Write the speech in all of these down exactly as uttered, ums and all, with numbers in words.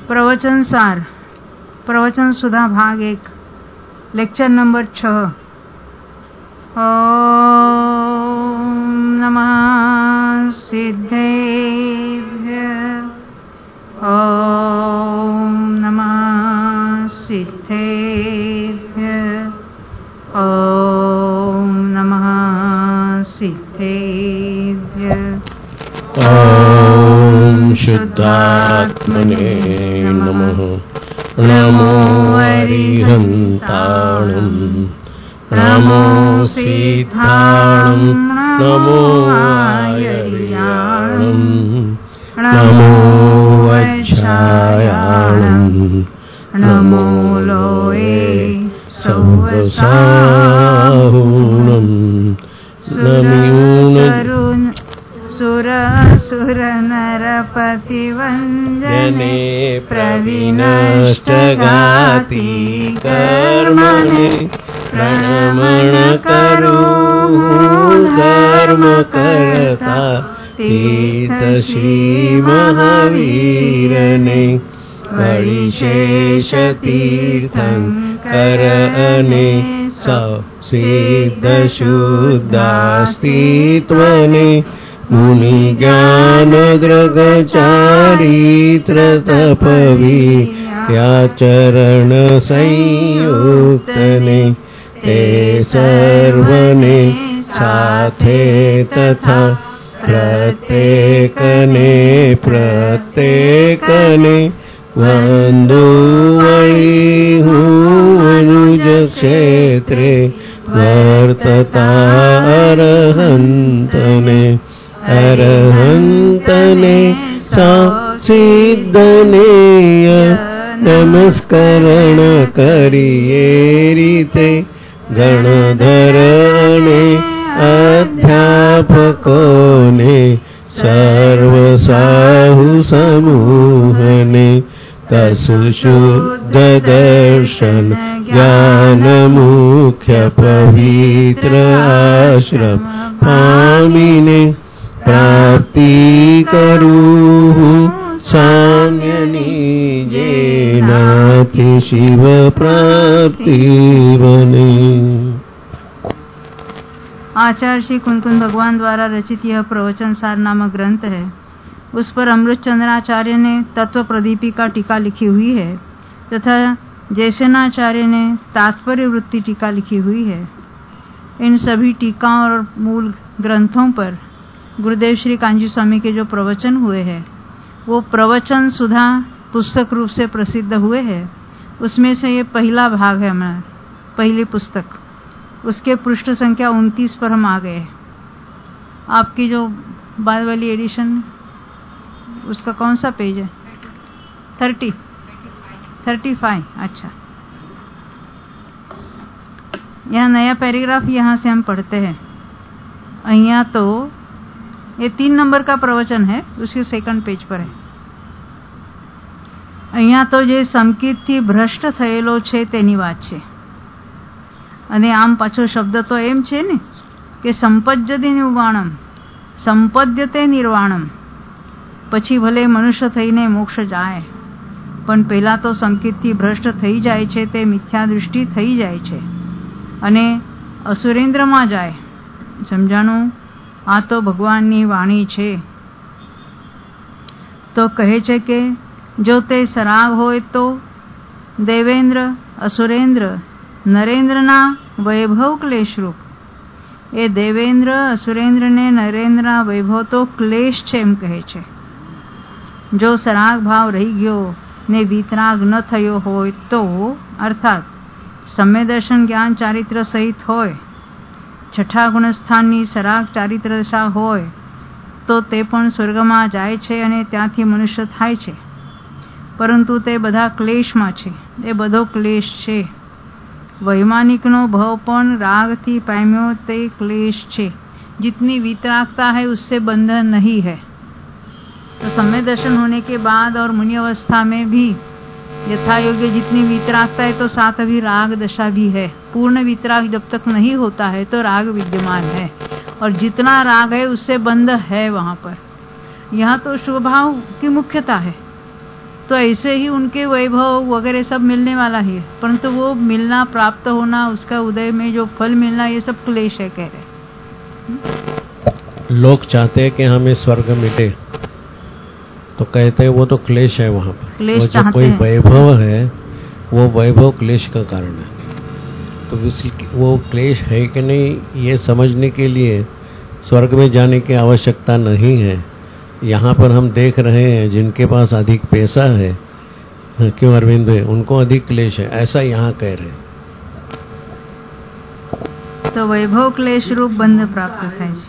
प्रवचन सार प्रवचन सुधा भाग एक लेक्चर नंबर छह। ओम नमः सिद्धेभ्य ओम नमः सिद्धेभ्य ओम नमः सिद्धेभ्य। ओम शुद्धात्मने नमः। नमो अरिहन्ताणं नमो सिद्धाणं नमो आयर्याणं नमो वज्रायाणं नमो लोये सौवसाहुणं नमो सुर सुर नरपति वंदने प्रविनष्टगाति कर्मणे प्रणमन करो धर्म करता तीर्थ श्री महावीरने वैशेष तीर्थंकर अने सिद्ध शुद्धास्तित्वने मुनि ज्ञान ग्रग चारित्र तपवी याचरण संयुक्तने ते सर्वने साथे तथा प्रत्येकने प्रत्येकने वंदो वै हूँ अनुज क्षेत्रे वर्तता अरहंतने अरहंतने सा सिद्धनेय नमस्करण करिए रीते गणधरणे अध्यापकोने सर्व साहु समूहने तसु शुद्ध दर्शन ज्ञान मुख्य पवित्र आश्रम पामिने प्राप्ति करूँ साम्य निजेनाति शिव प्राप्ति बने। आचार्य श्री कुंतन भगवान द्वारा रचित यह प्रवचन सार नामक ग्रंथ है। उस पर अमृत चंद्राचार्य ने तत्व प्रदीपिका टीका लिखी हुई है तथा जैसेनाचार्य ने तात्पर्य वृत्ति टीका लिखी हुई है। इन सभी टीकाओं और मूल ग्रंथों पर गुरुदेव श्री कांजी स्वामी के जो प्रवचन हुए हैं वो प्रवचन सुधा पुस्तक रूप से प्रसिद्ध हुए हैं। उसमें से ये पहला भाग है हमारा, पहली पुस्तक। उसके पृष्ठ संख्या उनतीस पर हम आ गए। आपकी जो बाद वाली एडिशन उसका कौन सा पेज है? Thirty thirty five. अच्छा, यह नया पैराग्राफ यहाँ से हम पढ़ते हैं। अहिया तो ये तीन नंबर का प्रवचन है, उसके सेकंड पेज पर है। અહીંયા તો જે સંકિતથી ભ્રષ્ટ થયેલો છે તેની વાત છે। અને આમ પાછો શબ્દ તો એમ છે ને કે સંપજ્યતે નિર્વાણમ સંપદ્યતે નિર્વાણમ, પછી ભલે મનુષ્ય થઈને મોક્ષ જાય પણ પહેલા તો સંકિતથી ભ્રષ્ટ થઈ જાય છે, તે મિથ્યા દૃષ્ટિ થઈ જાય છે અને અસુરેન્દ્રમાં જાય। સમજાણું? આ તો ભગવાનની વાણી છે। તો કહે છે કે जो ते सराग होय तो देवेंद्र असुरेंद्र नरेंद्रना वैभव क्लेश रूप। ए देवेंद्र असुरेंद्र ने नरेंद्र वैभव तो क्लेश छे एम कहे छे। जो सराग भाव रही गयो ने वितराग न थयो होय तो अर्थात सम्य दर्शन ज्ञान चारित्र सहित होय, छठा गुणस्थाननी सराग चारित्र दशा होय तो ते पण स्वर्गमां जाय छे અને ત્યાંથી મનુષ્ય થાય છે। પરંતુ તે બધા ક્લેશમાં છે। એ બધો ક્લેશ છે। વૈમાનિકનો ભવ પણ રાગથી પામ્યો તે ક્લેશ છે। जितनी वितरागता है उससे बंधन नहीं है। तो सम्य दर्शन होने के बाद और मुनि अवस्था में भी यथा योग्य जितनी वितरागता है तो साथ अभी राग दशा भी है। पूर्ण वितराग जब तक नहीं होता है तो राग विद्यमान है और जितना राग है उससे बंध है वहां पर। यहाँ तो स्वभाव की मुख्यता है। तो ऐसे ही उनके वैभव वगैरह सब मिलने वाला है, परंतु वो मिलना, प्राप्त होना, उसका उदय में जो फल मिलना, ये सब क्लेश है कह रहे। लोग चाहते हैं कि हमें स्वर्ग मिले, तो कहते हैं वो तो क्लेश है वहां पर। क्लेश वो जो कोई वैभव है वो वैभव क्लेश का कारण है। तो वो क्लेश है कि नहीं ये समझने के लिए स्वर्ग में जाने की आवश्यकता नहीं है। यहाँ पर हम देख रहे हैं जिनके पास अधिक पैसा है, क्यों अरविंद भाई, उनको अधिक क्लेश है, ऐसा यहाँ कह रहे हैं। तो वैभव क्लेश रूप बंध प्राप्त થાય છે।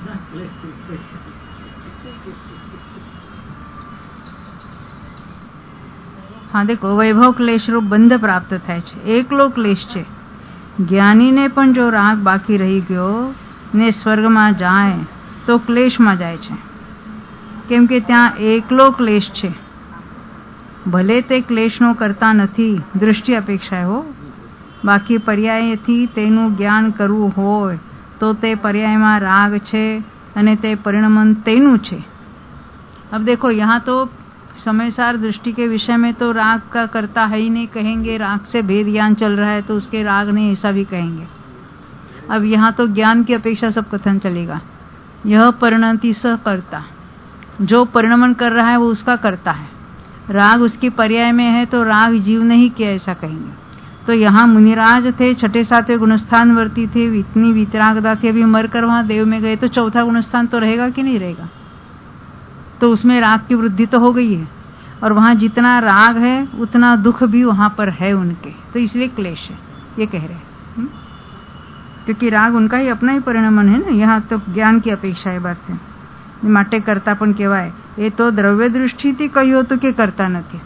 हाँ देखो, वैभव क्लेश रूप બંધ પ્રાપ્ત થાય છે। એકલો ક્લેશ છે। જ્ઞાનીને પણ જો રાગ બાકી રહી ગયો ને સ્વર્ગમાં જાય તો ક્લેશમાં જાય છે, કેમ કે ત્યાં એકલો ક્લેશ છે। ભલે તે ક્લેશનો કરતા નથી, દૃષ્ટિ અપેક્ષા હો, બાકી પર્યાયથી તેનું જ્ઞાન કરવું હોય તો તે પર્યાયમાં રાગ છે અને તે પરિણમન તેનું છે। अब देखो, यहाँ तो समयसार दृष्टि के विषय में तो राग का करता है ही नहीं कहेंगे, राग से भेद ज्ञान चल रहा है तो उसके राग नहीं, ऐसा भी कहेंगे। अब यहाँ तो ज्ञान की अपेक्षा सब कथन चलेगा। यह परिणति स करता, जो परिणमन कर रहा है वो उसका करता है, राग उसकी पर्याय में है तो राग जीव नहीं किया, ऐसा कहेंगे। तो यहाँ मुनिराज थे, छठे सातवें गुणस्थान वर्ती थे, इतनी वितरागता थी, अभी मरकर वहां देव में गए तो चौथा गुणस्थान तो रहेगा कि नहीं रहेगा? तो उसमें राग की वृद्धि तो हो गई है, और वहां जितना राग है उतना दुख भी वहां पर है उनके, तो इसलिए क्लेश है, ये कह रहे हैं। क्योंकि राग उनका ही अपना ही परिणमन है ना, यहाँ तो ज्ञान की अपेक्षा है बात है। માટે કરતા પણ કહેવાય, એ તો દ્રવ્ય દૃષ્ટિથી કહ્યું હતું કે કરતા નથી।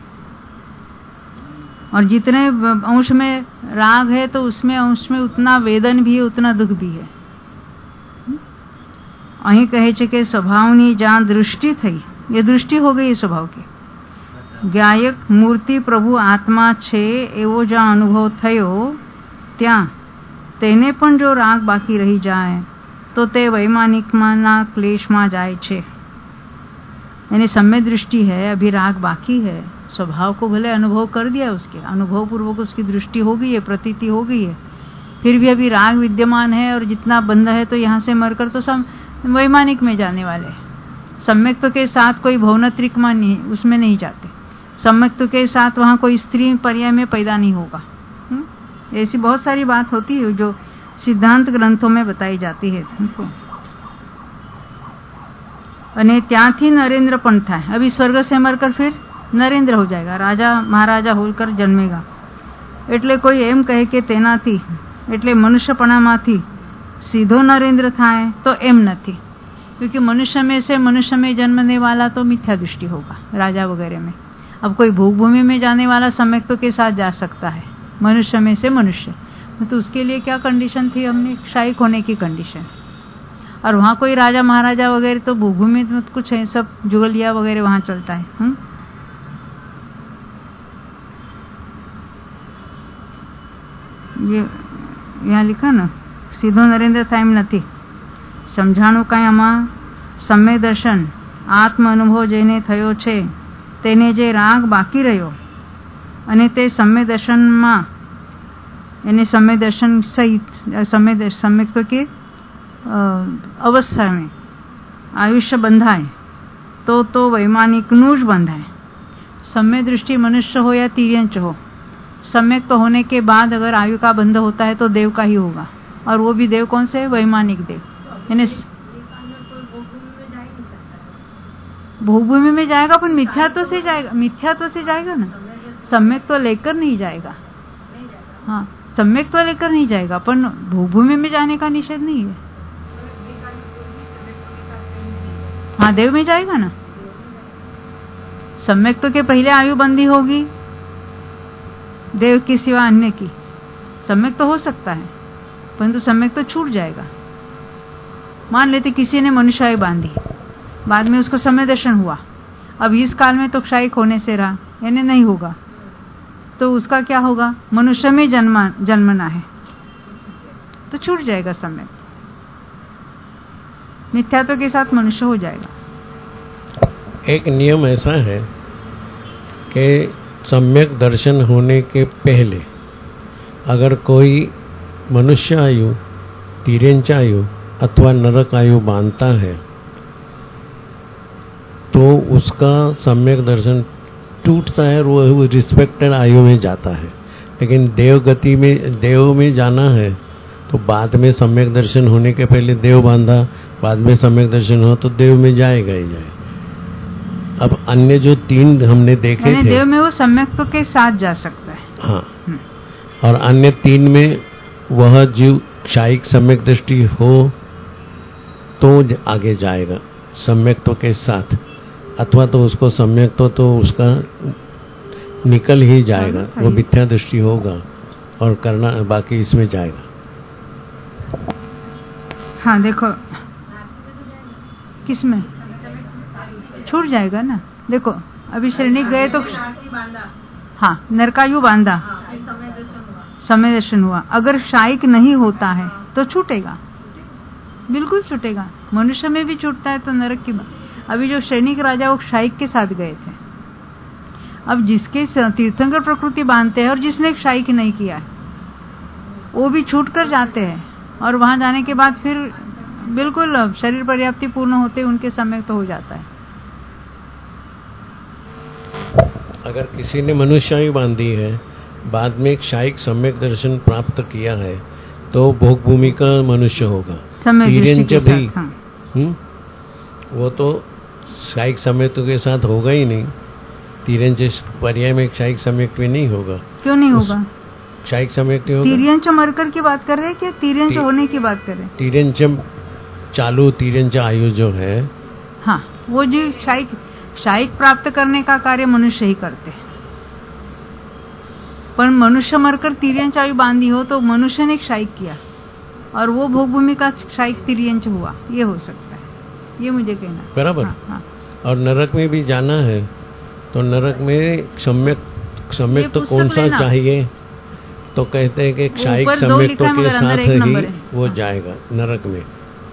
और जितने अंश में राग है तो उसमें अंश में उतना वेदन भी है, उतना दुख भी है। અહીં કહે છે કે સ્વભાવની જ્યાં દૃષ્ટિ થઈ, એ દૃષ્ટિ हो गई स्वभाव की। ગાયક મૂર્તિ પ્રભુ આત્મા છે એવો જ્યાં અનુભવ થયો, ત્યાં તેને પણ જો રાગ બાકી રહી જાય तो તે વૈમાનિકમાંના ક્લેશમાં જાય છે। यानी सम्य दृष्टि है, अभी राग बाकी है, स्वभाव को भले अनुभव कर दिया, उसके अनुभव पूर्वक उसकी दृष्टि हो गई है, प्रतीति हो गई है, फिर भी अभी राग विद्यमान है और जितना बंध है तो यहाँ से मरकर तो सब वैमानिक में जाने वाले। सम्यक्त्व के साथ कोई भवनत्रिक में नहीं, उसमें नहीं जाते। सम्यक्त्व के साथ वहाँ कोई स्त्री पर्याय में पैदा नहीं होगा। ऐसी बहुत सारी बात होती है जो सिद्धांत ग्रंथों में बताई जाती है तुमको। અને ત્યાંથી નરેન્દ્ર પણ થાય। अभी स्वर्ग से मरकर फिर नरेंद्र हो जाएगा, राजा महाराजा होकर जन्मेगा। એટલે કોઈ એમ કહે કે તેનાથી એટલે મનુષ્યપણામાંથી सीधो नरेंद्र थाय तो एम नहीं, क्योंकि मनुष्य में से मनुष्य में जन्मने वाला तो मिथ्या दृष्टि होगा राजा वगैरह में। अब कोई भूभूमि में जाने वाला सम्यक्त्व के साथ जा सकता है, मनुष्य में से मनुष्य, तो उसके लिए क्या कंडीशन थी? हमने शायक होने की कंडीशन। और वहाँ कोई राजा महाराजा वगैरह तो भूभूमि में कुछ है, सब जुगलिया वगैरह वहाँ चलता है। हुँ? ये यहाँ लिखा ना, सीधो नरेंद्र था एम नहीं समझाणु कांई आमां सम्य दर्शन आत्म अनुभव जेने थयो छे तेने जे राग बाकी रह्यो अने ते सम्य दर्शन में एने सम्य दर्शन सहित सम्य सम्यक तो के अवस्था में आयुष्य बंधाय तो तो वैमानिकनु ज बंधाय। सम्य दृष्टि मनुष्य हो या तिर्यंच हो, सम्यक तो होने के बाद अगर आयु का बंध होता है तो देव का ही होगा, और वो भी देव कौन से? वैमानिक देव। यानी भूभूमि में जाएगा पर मिथ्यात्व से जाएगा, मिथ्यात्व से जाएगा ना, सम्यक तो लेकर नहीं जाएगा। हाँ, सम्यक तो लेकर नहीं जाएगा, पर भूभूमि में जाने का निषेध नहीं है। हाँ, देव में जाएगा ना। सम्यक तो के पहले आयु बंदी होगी देव के सिवा अन्य की। सम्यक तो हो सकता है परंतु सम्यक तो छूट जाएगा। मान लेते किसी ने मनुष्य बांधी, बाद में उसको समय दर्शन हुआ, अब इस काल में तो क्षयिक होने से रहा, यानी नहीं होगा, तो उसका क्या होगा? मनुष्य में जन्मा जन्मना है तो छूट जाएगा सम्यक, मिथ्यात्व के साथ मनुष्य हो जाएगा। एक नियम ऐसा है कि सम्यक दर्शन होने के पहले अगर कोई मनुष्य आयु, तिर्यंच आयु अथवा नरक आयु बांधता है तो उसका सम्यक दर्शन टूटता है, वो रिस्पेक्टेड आयु में जाता है। लेकिन देव गति में, देव में जाना है तो बाद में सम्यक दर्शन होने के पहले देव बांधा, बाद में सम्यक दर्शन हो तो देव में जाएगा ही जाएगा। अब अन्य जो तीन हमने देखे थे, देव में वो सम्यक के साथ जा सकता है। हाँ, और अन्य तीन में वह जीव क्षायिक सम्यक दृष्टि हो तो आगे जाएगा सम्यक्त्व के साथ, अथवा तो उसको सम्यक्त्व तो उसका निकल ही जाएगा, वो मिथ्या दृष्टि होगा और करना बाकी इसमें जाएगा। हाँ देखो किसमें छूट जाएगा ना। देखो अभी श्रेणी गए तो हाँ नरकायु बांधा, समय दर्शन हुआ। अगर शायिक नहीं होता है तो छूटेगा, बिल्कुल छूटेगा। मनुष्य में भी छूटता है तो नरक की बात। अभी जो सैनिक राजा वो शायिक के साथ गए थे, अब जिसके तीर्थंकर प्रकृति बांधते हैं और जिसने शायिक नहीं किया है वो भी छूट कर जाते हैं, और वहां जाने के बाद फिर बिल्कुल शरीर पर्याप्ति पूर्ण होते उनके समय तो हो जाता है। अगर किसी ने मनुष्य आयु बांधी है, बाद में एक शायिक सम्यक दर्शन प्राप्त किया है तो भोग भूमि का मनुष्य होगा। तिर्यंच भी हाँ। हुँ? वो तो शायिक सम्यक के साथ होगा ही नहीं। तिर्यंच पर्याय में शायिक सम्यक में नहीं होगा। क्यों नहीं होगा? शायिक सम्यक नहीं होगा। तिर्यंच मरकर की बात कर रहे हैं कि तिर्यंच होने की बात कर रहे हैं? तिर्यंच चालू तिर्यंच आयु जो है, हाँ वो जो शायिक शायिक प्राप्त करने का कार्य मनुष्य ही करते हैं। पर मनुष्य मरकर तिर्यंच आयु बांधी हो तो मनुष्य ने एक शायिक किया और वो भोग भूमि का शायिक तिर्यंच हुआ, ये हो सकता है, ये मुझे कहना बराबर। हाँ, हाँ। और नरक में भी जाना है तो नरक में सम्यक सम्यक तो कौन सा चाहिए, तो कहते हैं कि क्षायिक सम्यक तो के साथ ही वो जाएगा नरक में।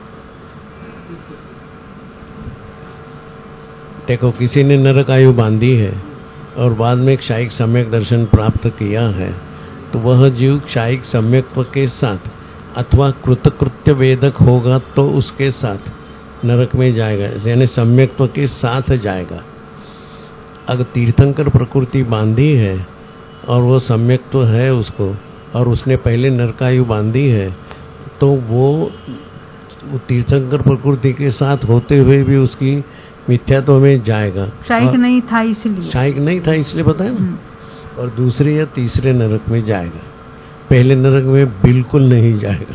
देखो किसी ने नरक आयु बांधी है और बाद में क्षायिक सम्यक दर्शन प्राप्त किया है तो वह जीव क्षायिक सम्यक के साथ अथवा कृतकृत्य वेदक होगा तो उसके साथ नरक में जाएगा, यानी सम्यक्त्व के साथ जाएगा। अगर तीर्थंकर प्रकृति बांधी है और वो सम्यक्त्व है उसको, और उसने पहले नरकायु बांधी है तो वो तीर्थंकर प्रकृति के साथ होते हुए भी उसकी मिथ्यात्व में जाएगा। शायिक नहीं था इसलिए, शायिक नहीं था इसलिए बताया ना। और दूसरे या तीसरे नरक में जाएगा, पहले नरक में बिल्कुल नहीं जाएगा।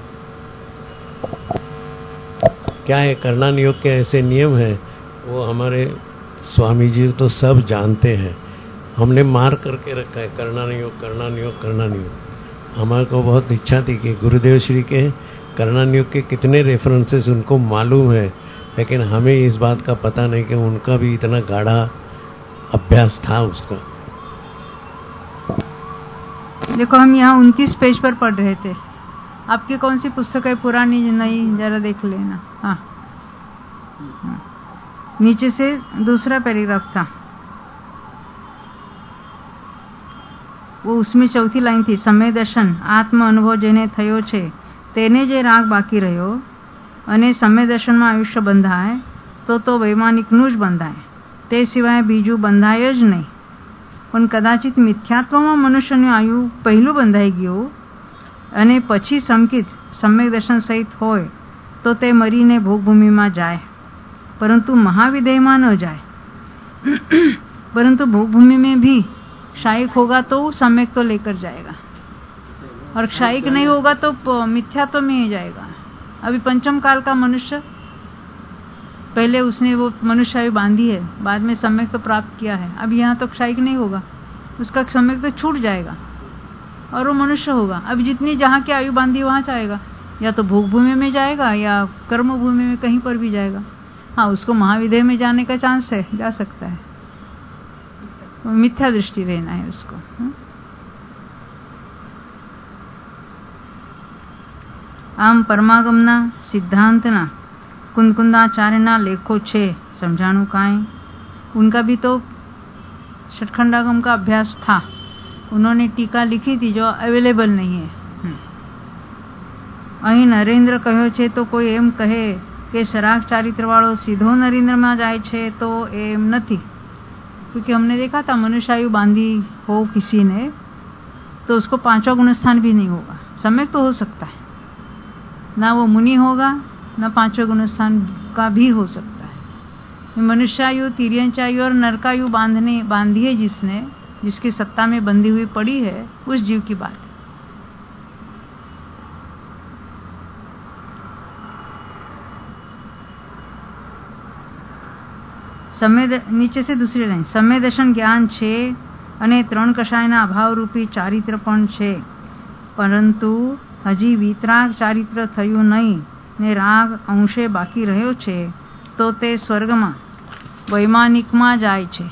क्या है, करणान योग के ऐसे नियम है, वो हमारे स्वामी जी तो सब जानते हैं। हमने मार करके रखा है करणान योग करणान योग करणान योग। हमारे को बहुत इच्छा थी कि गुरुदेव श्री के करणान योग के कितने रेफरेंसेस उनको मालूम है, लेकिन हमें इस बात का पता नहीं कि उनका भी इतना गाढ़ा अभ्यास था उसका। देखो हम यहाँ उनतीस पेज पर पढ़ रहे थे, आपकी कौन सी पुस्तक है पुरानी नई, जरा देख लेना। हाँ, हाँ। नीचे से दूसरा पैराग्राफ था वो, उसमें चौथी लाइन थी, समय दर्शन आत्म अनुभव जेने थयो छे तेने जे राग बाकी रह्यो અને સમય દર્શનમાં આયુષ્ય બંધાય તો તો વૈમાનિકનું જ બંધાય, તે સિવાય બીજું બંધાય જ નહીં. પણ કદાચિત મિથ્યાત્વમાં મનુષ્યનું આયુ પહેલું બંધાઈ ગયું અને પછી સંકિત સમ્યક દર્શન સહિત હોય તો તે મરીને ભોગભૂમિમાં જાય, પરંતુ મહાવિદેયમાં ન જાય. परंतु भोगभूमि में भी शायिक होगा तो सम्यक तो लेकर जाएगा, और शायिक नहीं होगा तो मिथ्या तो में ही जाएगा. अभी पंचम काल का मनुष्य, पहले उसने वो मनुष्य आयु बांधी है, बाद में सम्यक तो प्राप्त किया है. अब यहाँ तो क्षायिक नहीं होगा, उसका सम्यक तो छूट जाएगा और वो मनुष्य होगा. अभी जितनी जहाँ की आयु बांधी वहाँ जाएगा, या तो भोग भूमि में जाएगा या कर्म भूमि में, कहीं पर भी जाएगा. हाँ, उसको महाविदेह में जाने का चांस है, जा सकता है, मिथ्या दृष्टि रहना है उसको. આમ પરમાગમના સિદ્ધાંતના कुंदकुंदाचार्यना लेखो छे, समझाणु काई. उनका भी तो षटखंडागम का अभ्यास था, उन्होंने टीका लिखी थी जो अवेलेबल नहीं है। અહીં નરેન્દ્ર કહ્યો છે તો કોઈ એમ કહે કે સરાગ ચારિત્રવાળો સીધો નરેન્દ્રમાં જાય છે તો એમ નથી, क्योंकि हमने देखा था मनुष्यायु बांधी हो किसी ने तो उसको पांचवा गुणस्थान भी नहीं होगा। सम्यक तो हो सकता है, ना वो मुनि होगा ना पांचवा गुणस्थान का भी हो सकता है। मनुष्यायु, तिर्यंचायु और नरकायु बांधने बांधी है जिसने, जिसकी सत्ता में बंधी हुई पड़ी है, उस जीव की बात है। सम्य नीचे से दूसरी लाइन, सम्य दर्शन ज्ञान છે અને ત્રણ કષાયના અભાવરૂપી ચારિત્ર પણ છે, પરંતુ હજી વિતરાગ ચારિત્ર થયું નહીં ને રાગ અંશે બાકી રહ્યો છે તો તે સ્વર્ગમાં વૈમાનિકમાં જાય છે।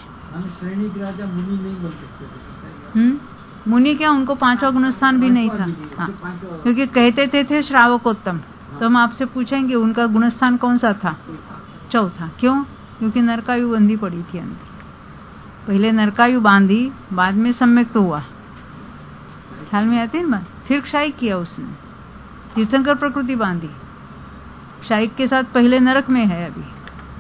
हम्म मुनि क्या, उनको पांचवा गुणस्थान भी नहीं था। हाँ, क्योंकि कहते थे थे श्रावकोत्तम, तो हम आपसे पूछेंगे उनका गुणस्थान कौन सा था? चौथा। क्यों? क्योंकि नरकायु बंधी पड़ी थी अंदर। पहले नरकायु बांधी, बाद में सम्यक तो हुआ। ख्याल में आती है ना? फिर क्षायिक किया उसने, तीर्थंकर प्रकृति बांधी, क्षायिक के साथ पहले नरक में है अभी।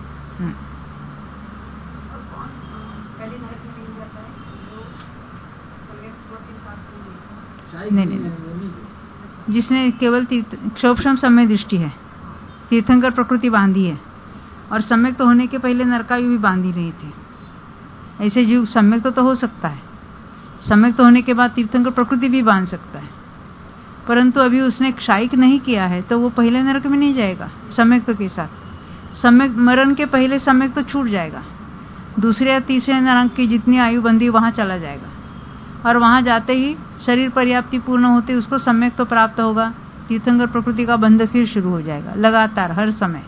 नहीं नहीं नहीं, जिसने केवल क्षोभशम समय दृष्टि है, तीर्थंकर प्रकृति बांधी है, और सम्यक तो होने के पहले नरकायु भी बांधी रही थी। ऐसे जीव सम्यक तो, तो हो सकता है, सम्यक तो होने के बाद तीर्थंकर प्रकृति भी बांध सकता है, परंतु अभी उसने क्षायिक नहीं किया है तो वो पहले नरक में नहीं जाएगा सम्यक तो के साथ। सम्यक मरण के पहले सम्यक तो छूट जाएगा, दूसरे या तीसरे नरक की जितनी आयु बंधी वहां चला जाएगा, और वहां जाते ही शरीर पर्याप्ति पूर्ण होते उसको सम्यक तो प्राप्त होगा, तीर्थंकर प्रकृति का बंध फिर शुरू हो जाएगा लगातार हर समय।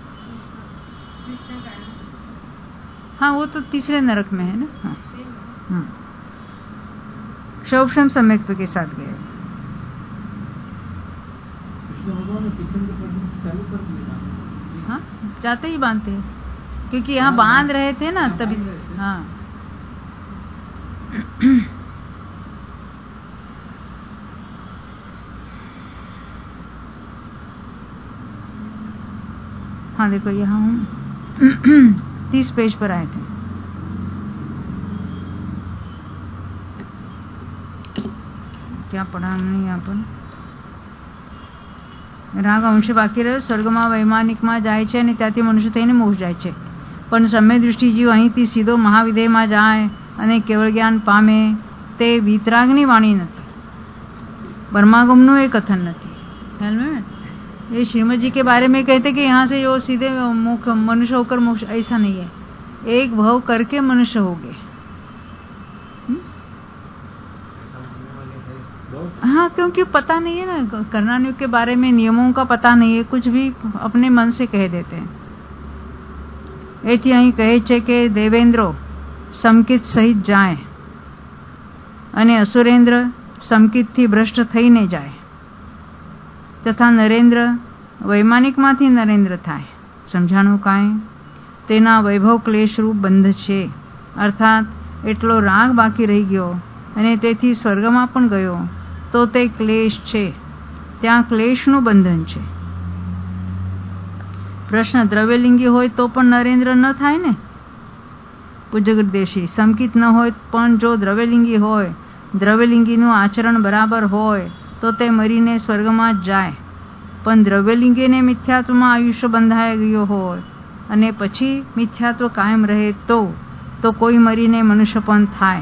हाँ, वो तो तीसरे नरक में है ना। हाँ, हाँ। क्षोभशम सम्यक्त्व के साथ गए। हाँ, जाते ही बांधते हैं, क्योंकि यहाँ बांध रहे थे ना तभी। हाँ, हाँ देखो यहाँ हूँ तीस पेज पर आए थे। क्या पढ़ा हमने यहाँ पर? રાગ અંશે બાકી રહ્યો, સ્વર્ગમાં વૈમાનિકમાં જાય છે અને ત્યાંથી મનુષ્ય થઈને મોક્ષ જાય છે, પણ સમય દૃષ્ટિ જીવ અહીંથી સીધો મહાવિધેયમાં જાય અને કેવળ જ્ઞાન પામે તે વિતરાગની વાણી નથી, ब्रह्मागमનું એ कथन નથી। ख्याल में ये श्रीमद जी के बारे में कहते कि यहाँ से वो सीधे मोक्ष मनुष्य होकर मोक्ष, ऐसा नहीं है, एक भव करके मनुष्य हो गए। हाँ, क्योंकि पता नहीं है ना, कर्णानुग के बारे में नियमों का पता नहीं है, कुछ भी अपने मन से कह देते हैं। एથી અહીં કહે છે કે દેવેન્દ્રો સમકિત સહિત જાય અને અસુરેન્દ્ર સમકિતથી ભ્રષ્ટ થઈને જાય, તથા નરેન્દ્ર વૈમાનિકમાંથી નરેન્દ્ર થાય। સમજાણું કાંઈ? તેના વૈભવ ક્લેશરૂપ બંધ છે, અર્થાત એટલો રાગ બાકી રહી ગયો અને તેથી સ્વર્ગમાં પણ ગયો તો તે ક્લેશ છે, ત્યાં ક્લેશનું બંધન છે। પ્રશ્ન, દ્રવ્યલિંગી હોય તો પણ નરેન્દ્ર ન થાય ને? પૂજ્ય ગુરુદેવશ્રી, સમકિત ન હોય પણ જો દ્રવ્યલિંગી હોય, દ્રવ્યલિંગીનું આચરણ બરાબર હોય તો તે મરીને સ્વર્ગમાં જ જાય, પણ દ્રવ્યલિંગીને મિથ્યાત્વમાં આયુષ્ય બંધાઈ ગયો હોય અને પછી મિથ્યાત્વ કાયમ રહે તો તો કોઈ મરીને મનુષ્યપણ થાય।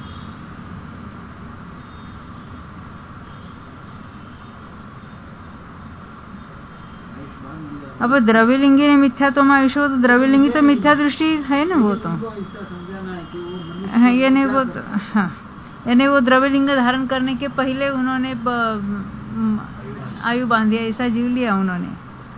अब द्रव्यलिंगी ने मिथ्यात्व में आयुष्य हो तो द्रव्यलिंगी तो मिथ्या दृष्टि है ना, वो तो हाँ, ये नहीं वो तो, हाँ, यानी वो द्रव्यलिंग धारण करने के पहले उन्होंने आयु बांधी, ऐसा जीव लिया उन्होंने।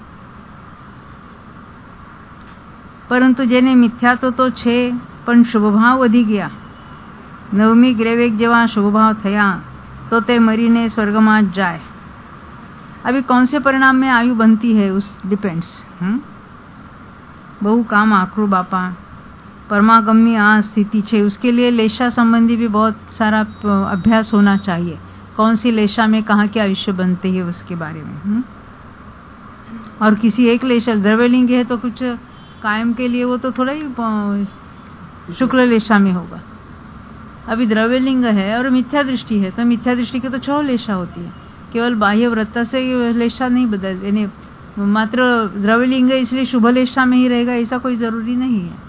परंतु जेने मिथ्यात्व तो छे पण शुभभाव वधी गया, नवमी ग्रेवेग जेवा शुभभाव थया तो ते मरीने स्वर्गमां ज जाए। अभी कौन से परिणाम में आयु बनती है उस डिपेंड्स। बहु काम आखरू बापा, परमागमनी आ स्थिति छे, उसके लिए लेशा संबंधी भी बहुत सारा अभ्यास होना चाहिए। कौन सी लेशा में कहाँ के आयुष्य बनते हैं उसके बारे में। हुँ? और किसी एक लेशा द्रव्यलिंग है तो कुछ कायम के लिए वो तो थोड़ा ही शुक्ल लेशा में होगा। अभी द्रव्यलिंग है और मिथ्या दृष्टि है, तो मिथ्या दृष्टि के तो छह लेशा होती है। केवल बाह्य व्रत से लेशा नहीं बदल, यानी मात्र द्रव्यलिंग है इसलिए शुभ लेशा में ही रहेगा ऐसा कोई जरूरी नहीं है।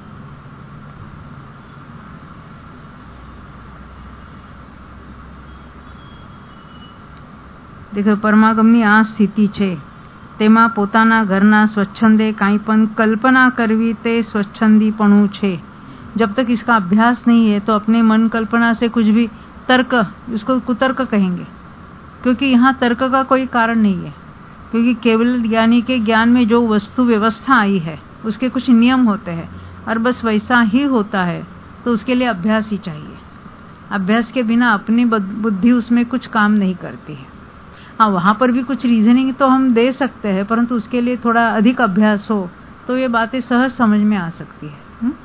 देखो, परमागमनी आ સ્થિતિ છે તેમાં પોતાના ઘરના સ્વચ્છંદે કાંઈ પણ કલ્પના કરવી તે સ્વચ્છંદીપણું છે। जब तक इसका अभ्यास नहीं है तो अपने मन कल्पना से कुछ भी तर्क, उसको कुतर्क कहेंगे, क्योंकि यहाँ तर्क का कोई कारण नहीं है। क्योंकि केवल ज्ञानी के ज्ञान में जो वस्तु व्यवस्था आई है उसके कुछ नियम होते हैं और बस वैसा ही होता है, तो उसके लिए अभ्यास ही चाहिए। अभ्यास के बिना अपनी बुद्धि उसमें कुछ काम नहीं करती है। हाँ, वहां पर भी कुछ रीजनिंग तो हम दे सकते हैं, परंतु उसके लिए थोड़ा अधिक अभ्यास हो तो ये बातें सहज समझ में आ सकती है।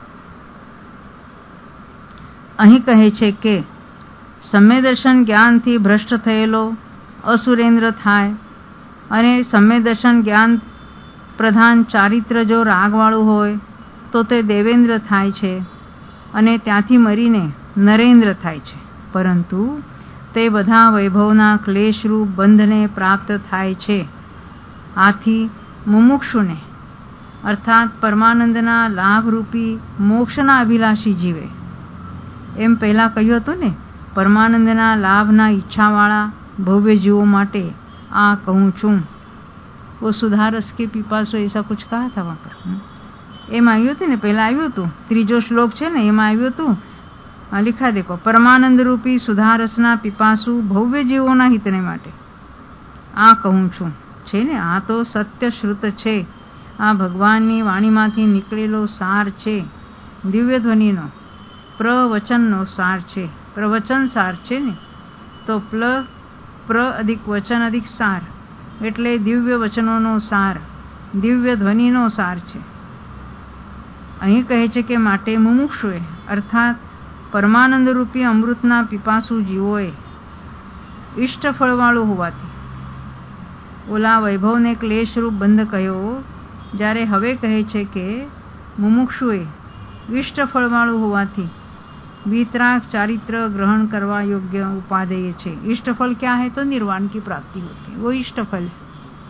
અહીં કહે છે કે सम्य दर्शन જ્ઞાનથી ભ્રષ્ટ થયેલો असुरेन्द्र થાય અને सम्य दर्शन જ્ઞાન પ્રધાન ચારિત્ર જો રાગવાળું હોય તો તે દેવેન્દ્ર થાય છે અને ત્યાંથી મરીને નરેન્દ્ર થાય છે। પરંતુ તે બધા વૈભવના ક્લેશરૂપ બંધને પ્રાપ્ત થાય છે। આથી મુમુક્ષુને અર્થાત પરમાનંદના લાભરૂપી મોક્ષના અભિલાષી જીવે। એમ પહેલા કહ્યું હતું ને, પરમાનંદના લાભના ઈચ્છાવાળા ભવ્ય જીવો માટે આ કહું છું। वो सुधारस के पीपासो ऐसा कुछ कहा था वहां पर। एम आयु थी ने, पहला आयु तू त्रीजो श्लोक छे ने, एम आयु तू लिखा देखो, परमानंद रूपी सुधारसना पीपासु भव्य जीवोना हितने माटे आ कहूं छूं छे ने। आ तो सत्य श्रुत छे, आ भगवाननी वाणीमांथी निकळेलो सार छे, दिव्य ध्वनिनो प्रवचननो सार छे। प्रवचन सार छे ने, तो प्ल प्र अधिक वचन अधिक सार એટલે દિવ્ય વચનોનો સાર, દિવ્ય ધ્વનિનો સાર છે। અહીં કહે છે કે માટે મુમુક્ષુએ અર્થાત પરમાનંદ રૂપી અમૃતના પીપાસુ જીવોએ ઇષ્ટફળવાળું હોવાથી, ઓલા વૈભવને ક્લેશરૂપ બંધ કહ્યો, જ્યારે હવે કહે છે કે મુમુક્ષુએ ઇષ્ટફળવાળું હોવાથી वीतराग चारित्र ग्रहण करवा योग्य उपादेय छे। इष्टफल क्या है? तो निर्वाण की प्राप्ति होती है, वो इष्टफल है।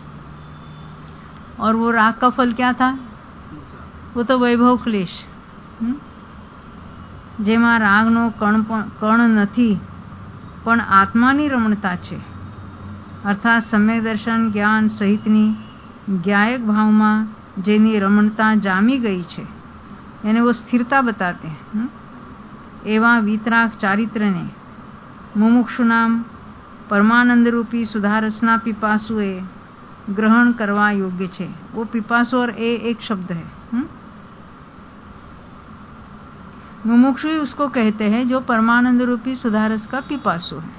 और वो राग का फल क्या था? वो तो वैभव क्लेश, जेमा रागनो कण कण नथी पण आत्मानी रमणता छे। अर्थात सम्यक दर्शन ज्ञान सहितनी ज्ञायक भावमां जेनी रमणता जामी गई छे એને वो स्थिरता बताते हैं। एवा वीतराग चारित्र ने मुमुक्षु नाम परमानंद रूपी सुधारसना पिपासुए ग्रहण करवा योग्य छे। वो पिपासु और ए एक शब्द है। हुँ? मुमुक्षु उसको कहते हैं जो परमानंद रूपी सुधारस का पिपासु है।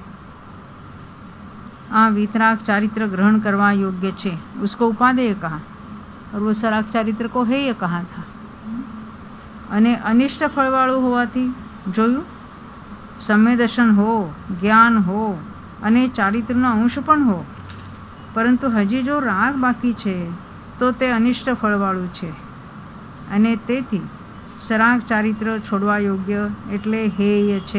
आ वीतराग चारित्र ग्रहण करवा योग्य छे, उसको उपादेय कहा, और वो सराग चारित्र को हेय कहा था। अने अनिष्ट फळवाळुं होवाथी જોયું, सम्य दर्शन हो, ज्ञान हो અને ચારિત્રનો અંશ પણ હો, પરંતુ હજી જો રાગ બાકી છે તો તે અનિષ્ટ ફળવાળું છે અને તેથી સરાગ ચારિત્ર છોડવા યોગ્ય એટલે हेय છે।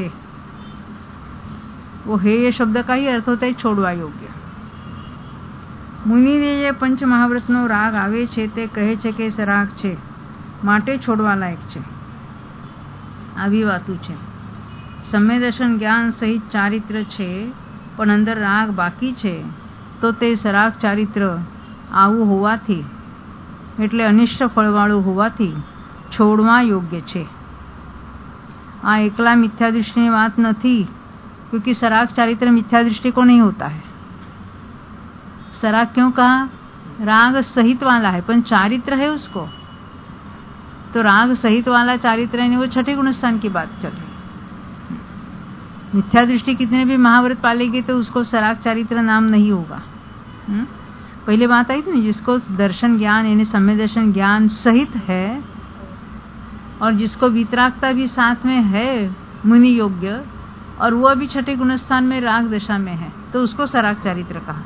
वो हेय शब्द का ही अर्थ होता है छोड़वा योग्य। मुनिदेये पंच महाव्रतનો રાગ આવે છે તે કહે છે કે સરાગ છે માટે છોડવા લાયક છે। આવી વાતું છે। सम्य दर्शन ज्ञान सहित चारित्र छे पण अंदर राग बाकी छे तो ते सराग चारित्र आवुं होवाथी એટલે અનિષ્ટ ફળવાળું હોવાથી છોડવા યોગ્ય છે। આ એકલા મિથ્યા દૃષ્ટિની વાત નથી, क्योंकि सराग चारित्र मिथ्या दृष्टि को नहीं होता है। सराग क्यों कहा? राग सहित वाला है, पण चारित्र है उसको, तो राग सहित वाला चारित्र है, वो छठे गुणस्थान की बात चल रही। मिथ्या दृष्टि कितने भी महाव्रत पालेगी तो उसको सराग चारित्र नाम नहीं होगा। हुँ? पहले बात आई थी ना, जिसको दर्शन ज्ञान यानी सम्य दर्शन ज्ञान सहित है और जिसको वीतरागता भी साथ में है मुनि योग्य, और वो भी छठे गुणस्थान में राग दशा में है, तो उसको सराग चारित्र कहा।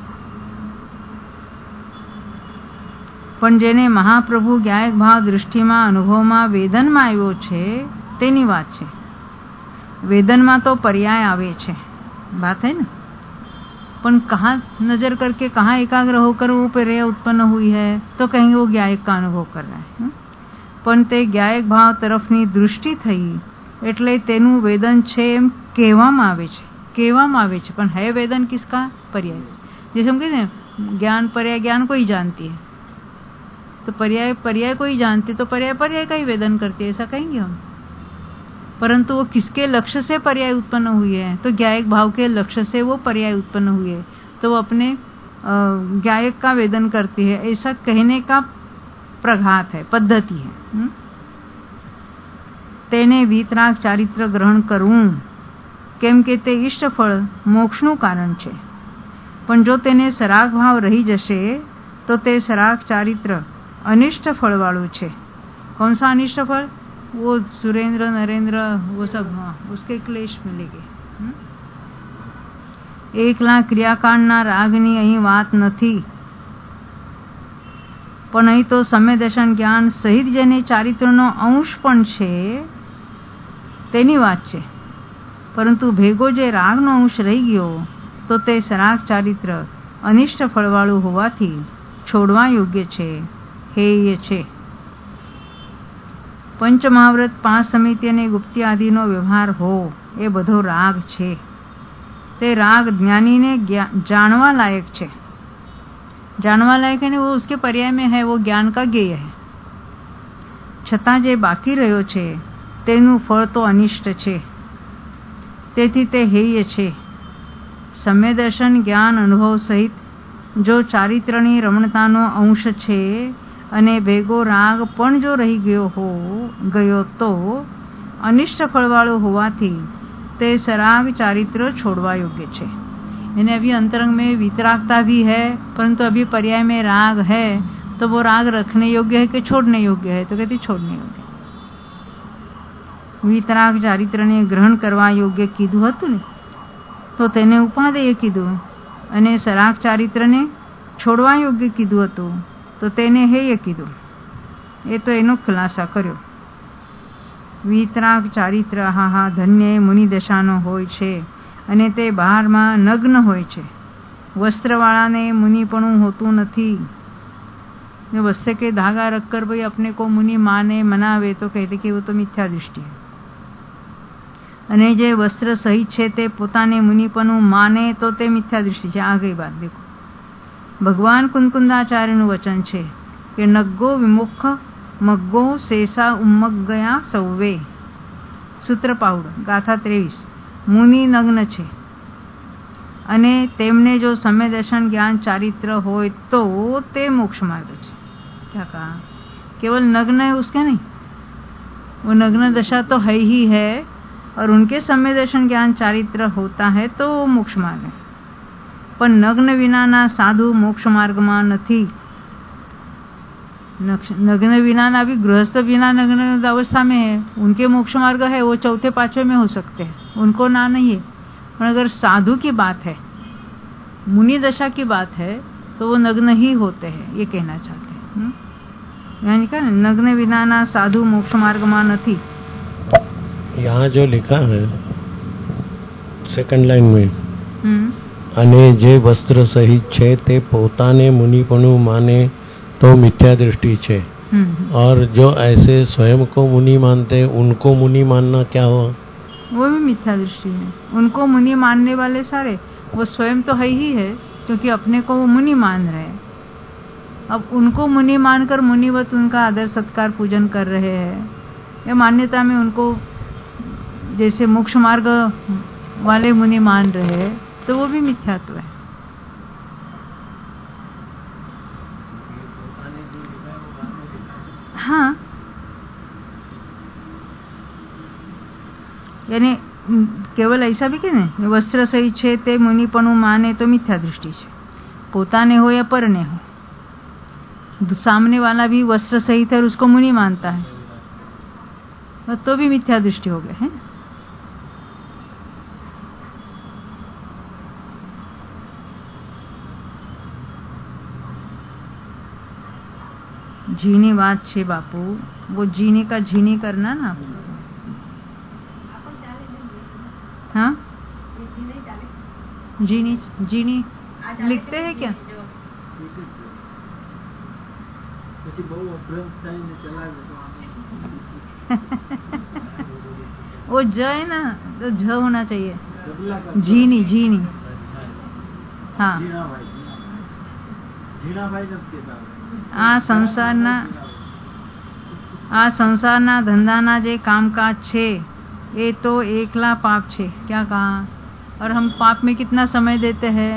पण जेने महाप्रभु ज्ञायक भाव दृष्टिમાં અનુભવમાં વેદનમાં આવ્યો છે તેની વાત છે। वेदनमा तो पर्याय आवे छे, बात है ना। पण कहाँ नजर करके कहाँ एकाग्र होकर वो पर्याय उत्पन्न हुई है, तो कहीं वो ज्ञायक का अनुभव कर रहा है। पण ते ज्ञायक भाव तरफनी दृष्टि थई એટલે તેનું વેદન છે એમ કહેવામાં આવે છે, કહેવામાં આવે છે, પણ है वेदन किसका? पर्याय। जैसे हम कहते हैं ज्ञान पर्याय ज्ञान को ही जानती है, तो पर्याय पर्याय को ही जानती, तो पर्याय पर्याय का ही वेदन करती है, ऐसा कहेंगे हम। परंतु वो किसके लक्ष्य से पर्याय उत्पन्न हुई है, तो ज्ञायक भाव के लक्ष्य से वो पर्याय उत्पन्न हुई है, तो वो अपने ज्ञायक का वेदन करती है, ऐसा कहने का प्रघात है, पद्धति है। हुँ? तेने वीतराग चारित्र ग्रहण करવું કેમ કે તે ઇષ્ટફળ મોક્ષનું કારણ છે। પણ જો તેને સરાગ ભાવ રહી જશે તો તે સરાગ ચારિત્ર अनिष्ट फल वालू छे। कौन सा अनिष्ट फल? वो सुरेंद्र नरेंद्र वो सब, हाँ, उसके क्लेश मिलेगे। एकला क्रियाकांडना रागनी अहीं वात नथी, पण અહીં તો सम्य दर्शन ज्ञान सहित जेने चारित्रनो अंश पण छे तेनी वात छे। परंतु भेगो जे रागनो अंश रही गयो तो ते सराग चारित्र अनिष्ट फळवाळू होवाथी छोड़वा योग्य छे, हेय छे। पंचमहाव्रत पांच समिति अने गुप्ती आदिनो व्यवहार हो ए बधो राग छे। ते राग ज्ञानी ने जानवा लायक छे, जानवा लायक है, वो उसके पर्याय में है, वो ज्ञान का ज्ञेय है। छतां जे बाकी रह्यो छे तेनुं फळ तो अनिष्ट छे, तेथी ते हेय छे। सम्य दर्शन ज्ञान अनुभव सहित जो चारित्रनी रमणतानो अंश छे અને ભેગો રાગ પણ જો રહી ગયો હો ગયો તો અનિષ્ટ ફળવાળો હોવાથી તે સરાગ ચારિત્ર છોડવા યોગ્ય છે। એને अभी अंतरंग में वितरागता भी है, परंतु अभी पर्याय में राग है, तो वो राग रखने योग्य है कि छोड़ने योग्य है? तो कहती छोड़ने योग्य। वितराग चारित्र ने ग्रहण करवा योग्य कीधुं हतुं ने, तो तेने उपादेय कीधुं, अने सराग चारित्र ने छोड़वा योग्य कीधुं हतुं, तो तेने हेय कीधुं। ए तो एनो खुलासा कर्यो। वितराग चारित्र हा हा धन्य मुनि दशानो होय छे, अने ते बहारमां नग्न होय छे। वस्त्रवाळाने मुनिपणुं होतुं नथी। वस्त्र के धागा रखकर भाई अपने को मुनि माने मनावे तो कहते कि वो तो मिथ्या दृष्टि है। अने जे वस्त्र सहित छे ते पोताने मुनिपणुं माने तो ते मिथ्या दृष्टि छे। आ गई बात देखो। भगवान कुंकुंदाचार्यનું वचन છે કે નગ્ગો વિમુખ મગ્ગો શેષા ઉમ્મગ ગયા સૌવે। સૂત્ર પાઉડ ગાથા ત્રેવીસ। મુનિ નગ્ન છે અને તેમને જો सम्य दर्शन ज्ञान चारित्र होय तो ते मोक्ष मार्ग છે। क्या कहा? केवल नग्न है उसके नहीं, वो नग्न दशा तो है ही है, और उनके सम्य दर्शन ज्ञान चारित्र होता है तो वो मोक्ष मार्ग है। पण नग्न विनाना साधु मोक्ष मार्ग में नहीं। नग्न विनाना भी गृहस्थ बिना नग्न अवस्था में है, उनके मोक्ष मार्ग है, वो चौथे पांचवे में हो सकते हैं, उनको ना नहीं है। पर अगर साधु की बात है, मुनि दशा की बात है, तो वो नग्न ही होते हैं, ये कहना चाहते हैं। यानी क्या नग्न विनाना साधु मोक्ष मार्ग में नहीं। यहाँ जो लिखा है सेकंड लाइन में, हम्म અને જે વસ્ત્ર સહિત છે તે પોતાને મુનિપણું माने तो मिथ्या दृष्टि छे। और जो ऐसे स्वयं को मुनि मानते उनको मुनि मानना क्या हुआ? वो भी मिथ्या दृष्टि है। उनको मुनि मानने वाले सारे वो स्वयं तो है ही है, क्योंकि अपने को वो मुनि मान रहे हैं। अब उनको मुनि मानकर मुनिवत उनका आदर सत्कार पूजन कर रहे हैं, या मान्यता में उनको जैसे मोक्ष मार्ग वाले मुनि मान रहे हैं, तो वो भी मिथ्यात्व है। हाँ, यानी केवल ऐसा भी के नहीं, वस्त्र सहित छे ते मुनिपणुं माने तो मिथ्या दृष्टि छे। पोताने हो या परने हो, सामने वाला भी वस्त्र सहित है और उसको मुनि मानता है, तो भी मिथ्या दृष्टि हो गए हैं। जीनी बात छे बापू, वो जीने का जीनी करना ना। हाँ, जीनी जीनी लिखते हैं क्या? वो ज है ना, तो झ होना चाहिए। जीनी जीनी, हाँ। આ સંસારના આ સંસારના ધંધાના જે कामकाज છે ये तो एकला पाप छे। क्या कहा? और हम पाप में कितना समय देते हैं।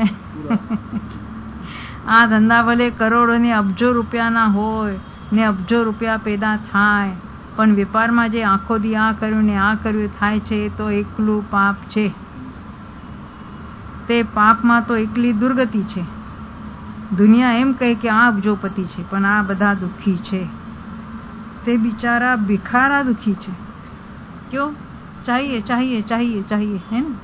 આ ધંધા ભલે કરોડો ને અબજો રૂપિયાના હોય ને અબજો રૂપિયા પેદા થાય, પણ વેપારમાં જે આંખો દી આ કર્યું ને આ કર્યું થાય છે તો એકલું પાપ છે। તે પાપમાં તો એકલી દુર્ગતિ છે। दुनिया एम कहे कि आ अबजोपति छे, पण आ बधा दुखी छे। ते बिचारा भिखारा दुखी छे। क्यों? चाहिए चाहिए चाहिए चाहिए, है ना?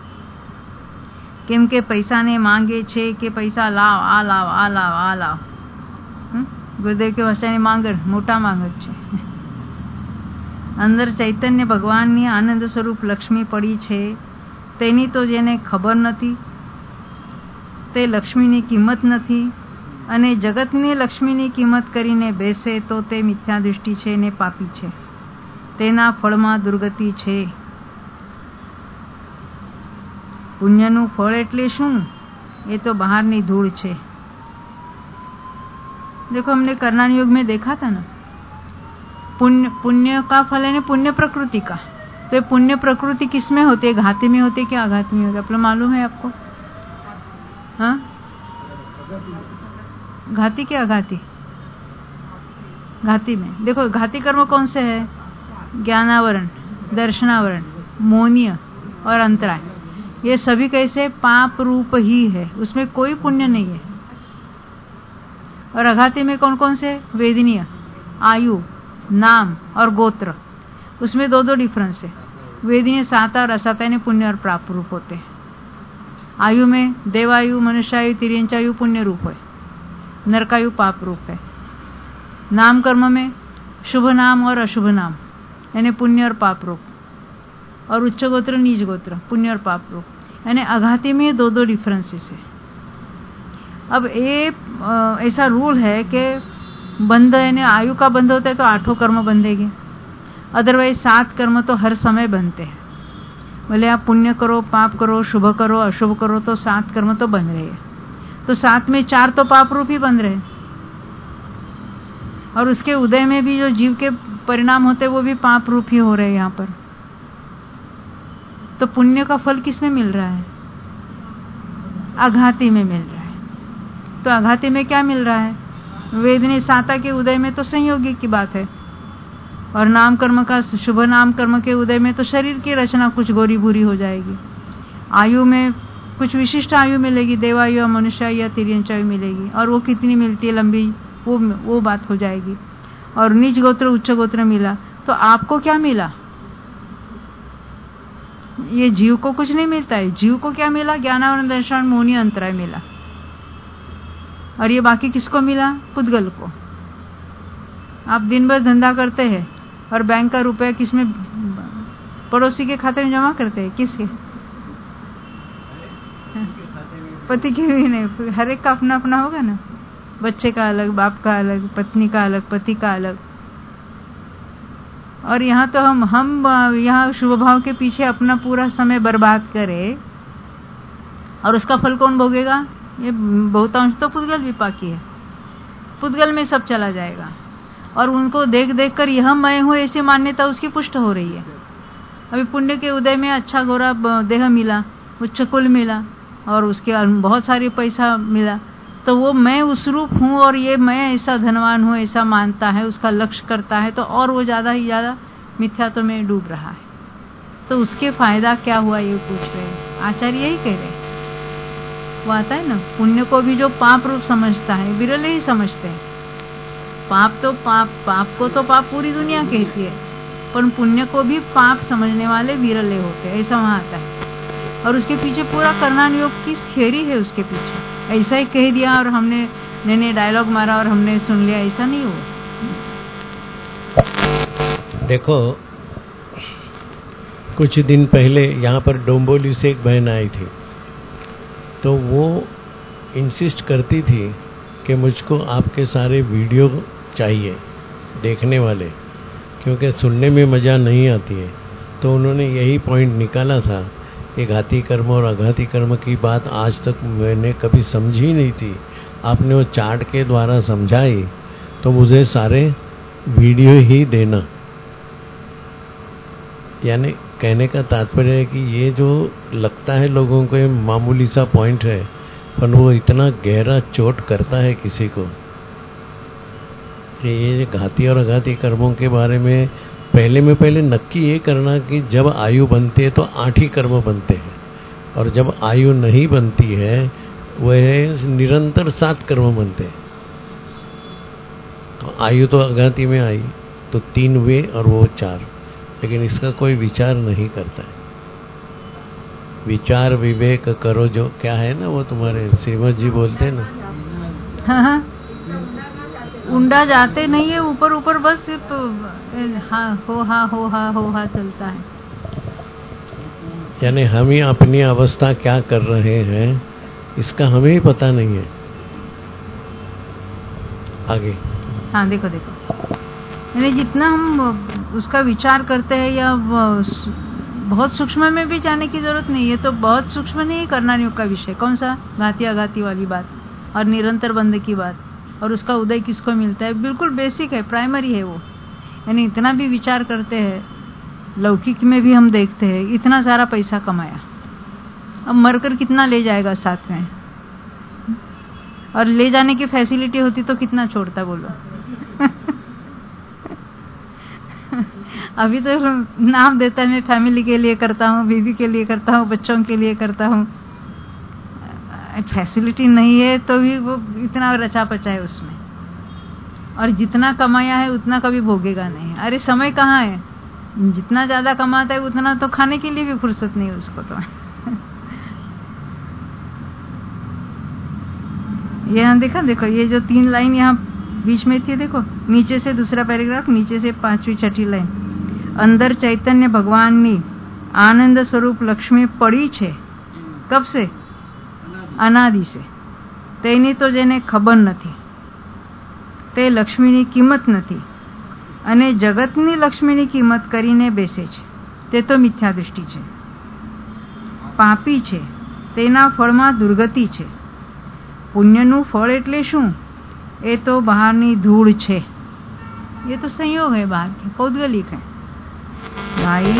केम के पैसा ने मांगे छे कि पैसा लाव, आ लाव, आ लाव, आ लाव। गुरुदेव के भाषानी मांगण मोटा मांगण छे। अंदर चैतन्य भगवाननी आनंद स्वरूप लक्ष्मी पड़ी छे, तेनी तो जेने खबर नथी, તે લક્ષ્મીની કિંમત નથી અને જગતની લક્ષ્મીની કિંમત કરીને બેસે તો તે મિથ્યા દૃષ્ટિ છે ને પાપી છે। તેના ફળમાં દુર્ગતિ છે। પુણ્યનું ફળ એટલે શું? એ તો બહારની ધૂળ છે। देखो, हमने करनान योग में देखा था ना, पुण्य पुण्य का फल है ना पुण्य प्रकृति का। तो पुण्य प्रकृति किसमें होती है? घाती में होती है कि आघात में होती है? आप लोग मालूम है आपको? हाँ, घाती क्या घाती? घाती में देखो, घाती कर्म कौन से है? ज्ञानावरण, दर्शनावरण, मोनीय और अंतराय। ये सभी कैसे पाप रूप ही है, उसमें कोई पुण्य नहीं है। और अघाती में कौन कौन से? वेदनीय, आयु, नाम और गोत्र। उसमें दो दो डिफरेंस है। वेदनीय साता और असता ने पुण्य और पाप रूप होते हैं। आयु में देवायु, मनुष्यायु, तिर्यंचायु पुण्य रूप है, नरकायु पाप रूप है। नाम कर्म में शुभ नाम और अशुभ नाम यानी पुण्य और पाप रूप, और उच्च गोत्र नीच गोत्र पुण्य और पाप रूप। यानी अघाती में दो दो डिफरेंसेस है। अब ये ऐसा रूल है कि बंध यानी आयु का बंध होता है तो आठों कर्म बंधेंगे, अदरवाइज सात कर्म तो हर समय बनते हैं। भले आप पुण्य करो, पाप करो, शुभ करो, अशुभ करो, तो सात कर्म तो बन रहे हैं। तो सात में चार तो पाप रूप ही बन रहे हैं, और उसके उदय में भी जो जीव के परिणाम होते हैं वो भी पाप रूप ही हो रहे हैं यहाँ पर। तो पुण्य का फल किसमें मिल रहा है? आघाती में मिल रहा है। तो आघाती में क्या मिल रहा है? वेदनी साता के उदय में तो संयोगी की बात है, और नाम कर्म का शुभ नाम कर्म के उदय में तो शरीर की रचना कुछ गोरी भूरी हो जाएगी। आयु में कुछ विशिष्ट आयु मिलेगी, देवायु, मनुष्यायु या तिर्यंचायु मिलेगी, और वो कितनी मिलती है लंबी, वो वो बात हो जाएगी। और नीच गोत्र उच्च गोत्र मिला, तो आपको क्या मिला? ये जीव को कुछ नहीं मिलता है। जीव को क्या मिला? ज्ञानावरण, दर्शन, मोहनी, अंतराय मिला। और ये बाकी किसको मिला? पुद्गल को। आप दिन भर धंधा करते हैं और बैंक का रुपया किसमें? पड़ोसी के खाते में जमा करते हैं। किसके? पति के भी नहीं, हर एक का अपना अपना होगा ना। बच्चे का अलग, बाप का अलग, पत्नी का अलग, पति का अलग। और यहाँ तो हम हम यहाँ शुभ भाव के पीछे अपना पूरा समय बर्बाद करें, और उसका फल कौन भोगेगा? ये बहुतांश तो पुद्गल विपाकी है। पुद्गल में सब चला जाएगा, और उनको देख देख कर यह मैं हूँ ऐसी मान्यता उसकी पुष्ट हो रही है। अभी पुण्य के उदय में अच्छा गोरा देह मिला, उच्च कुल मिला, और उसके बहुत सारी पैसा मिला, तो वो मैं उस रूप हूँ और ये मैं ऐसा धनवान हूँ ऐसा मानता है, उसका लक्ष्य करता है, तो और वो ज्यादा ही ज्यादा मिथ्यात्व में डूब रहा है। तो उसके फायदा क्या हुआ ये पूछ रहे हैं आचार्य। यही कह रहे वो आता है ना, पुण्य को भी जो पाप रूप समझता है, विरल ही समझते हैं। पाप तो पाप पाप को तो पाप पूरी दुनिया कहती है, पर पुण्य को भी पाप समझने वाले विरले होते हैं, ऐसा वहां आता है। और उसके पीछे पूरा कर्णन योग की थ्योरी है उसके पीछे। ऐसा ही कह दिया और हमने नए डायलॉग मारा और हमने सुन लिया, ऐसा नहीं हुआ। देखो कुछ दिन पहले यहाँ पर डोंबोली से एक बहन आई थी, तो वो इंसिस्ट करती थी कि मुझको आपके सारे वीडियो चाहिए देखने वाले, क्योंकि सुनने में मज़ा नहीं आती है। तो उन्होंने यही पॉइंट निकाला था कि घाती कर्म और अघाती कर्म की बात आज तक मैंने कभी समझी नहीं थी, आपने वो चार्ट के द्वारा समझाई, तो मुझे सारे वीडियो ही देना। यानी कहने का तात्पर्य है कि ये जो लगता है लोगों को ये मामूली सा पॉइंट है, पर वो इतना गहरा चोट करता है किसी को कि ये घाती और अघाती कर्मों के बारे में पहले में पहले नक्की ये करना कि जब आयु बनती है तो आठ ही कर्म बनते हैं, और जब आयु नहीं बनती है वह निरंतर सात कर्म बनते हैं। तो आयु तो अघाती में आई तो तीन वे और वो चार, लेकिन इसका कोई विचार नहीं करता है। विचार विवेक करो, जो क्या है ना वो तुम्हारे श्रीमद जी बोलते हैं ना, हाँ हाँ, उंडा जाते नहीं है, ऊपर ऊपर बस सिर्फ हाँ हो हा हो हा हो हा चलता है। यानी हम ही अपनी अवस्था क्या कर रहे हैं इसका हमें ही पता नहीं है। आगे हाँ देखो देखो, यानी जितना हम उसका विचार करते हैं या बहुत सूक्ष्म में भी जाने की जरूरत नहीं है, तो बहुत सूक्ष्म नहीं करना योग का विषय कौन सा, घाती अघाती वाली बात और निरंतर बंद की बात, और उसका उदय किसको मिलता है, बिल्कुल बेसिक है, प्राइमरी है वो। यानी इतना भी विचार करते हैं, लौकिक में भी हम देखते हैं, इतना सारा पैसा कमाया, अब मरकर कितना ले जाएगा साथ में, और ले जाने की फैसिलिटी होती तो कितना छोड़ता बोलो। अभी तो नाम देता है मैं फैमिली के लिए करता हूँ, बीवी के लिए करता हूँ, बच्चों के लिए करता हूँ, फैसिलिटी नहीं है तो भी वो इतना रचा पचा है उसमें, और जितना कमाया है उतना कभी भोगेगा नहीं। अरे समय कहाँ है, जितना ज्यादा कमाता है उतना तो खाने के लिए भी फुर्सत नहीं है उसको तो। यहाँ देखा, देखो ये जो तीन लाइन यहाँ बीच में थी, देखो नीचे से दूसरा पैराग्राफ, नीचे से पांचवी छठी लाइन, अंदर चैतन्य भगवाननी आनंद स्वरूप लक्ष्मी पड़ी छे, कब से, अनादि से, तेनी तो जेने खबर નથી, તે લક્ષ્મીની કિંમત નથી અને જગતની લક્ષ્મીની કિંમત કરીને બેસે છે, તે તો મિથ્યા દૃષ્ટિ છે. પાપી છે, તેના ફળમાં દુર્ગતિ છે. પુણ્યનું ફળ એટલે શું, એ તો બહારની ધૂળ છે. ये तो संयोग है, बाहर के पौद्गलिक है भाई.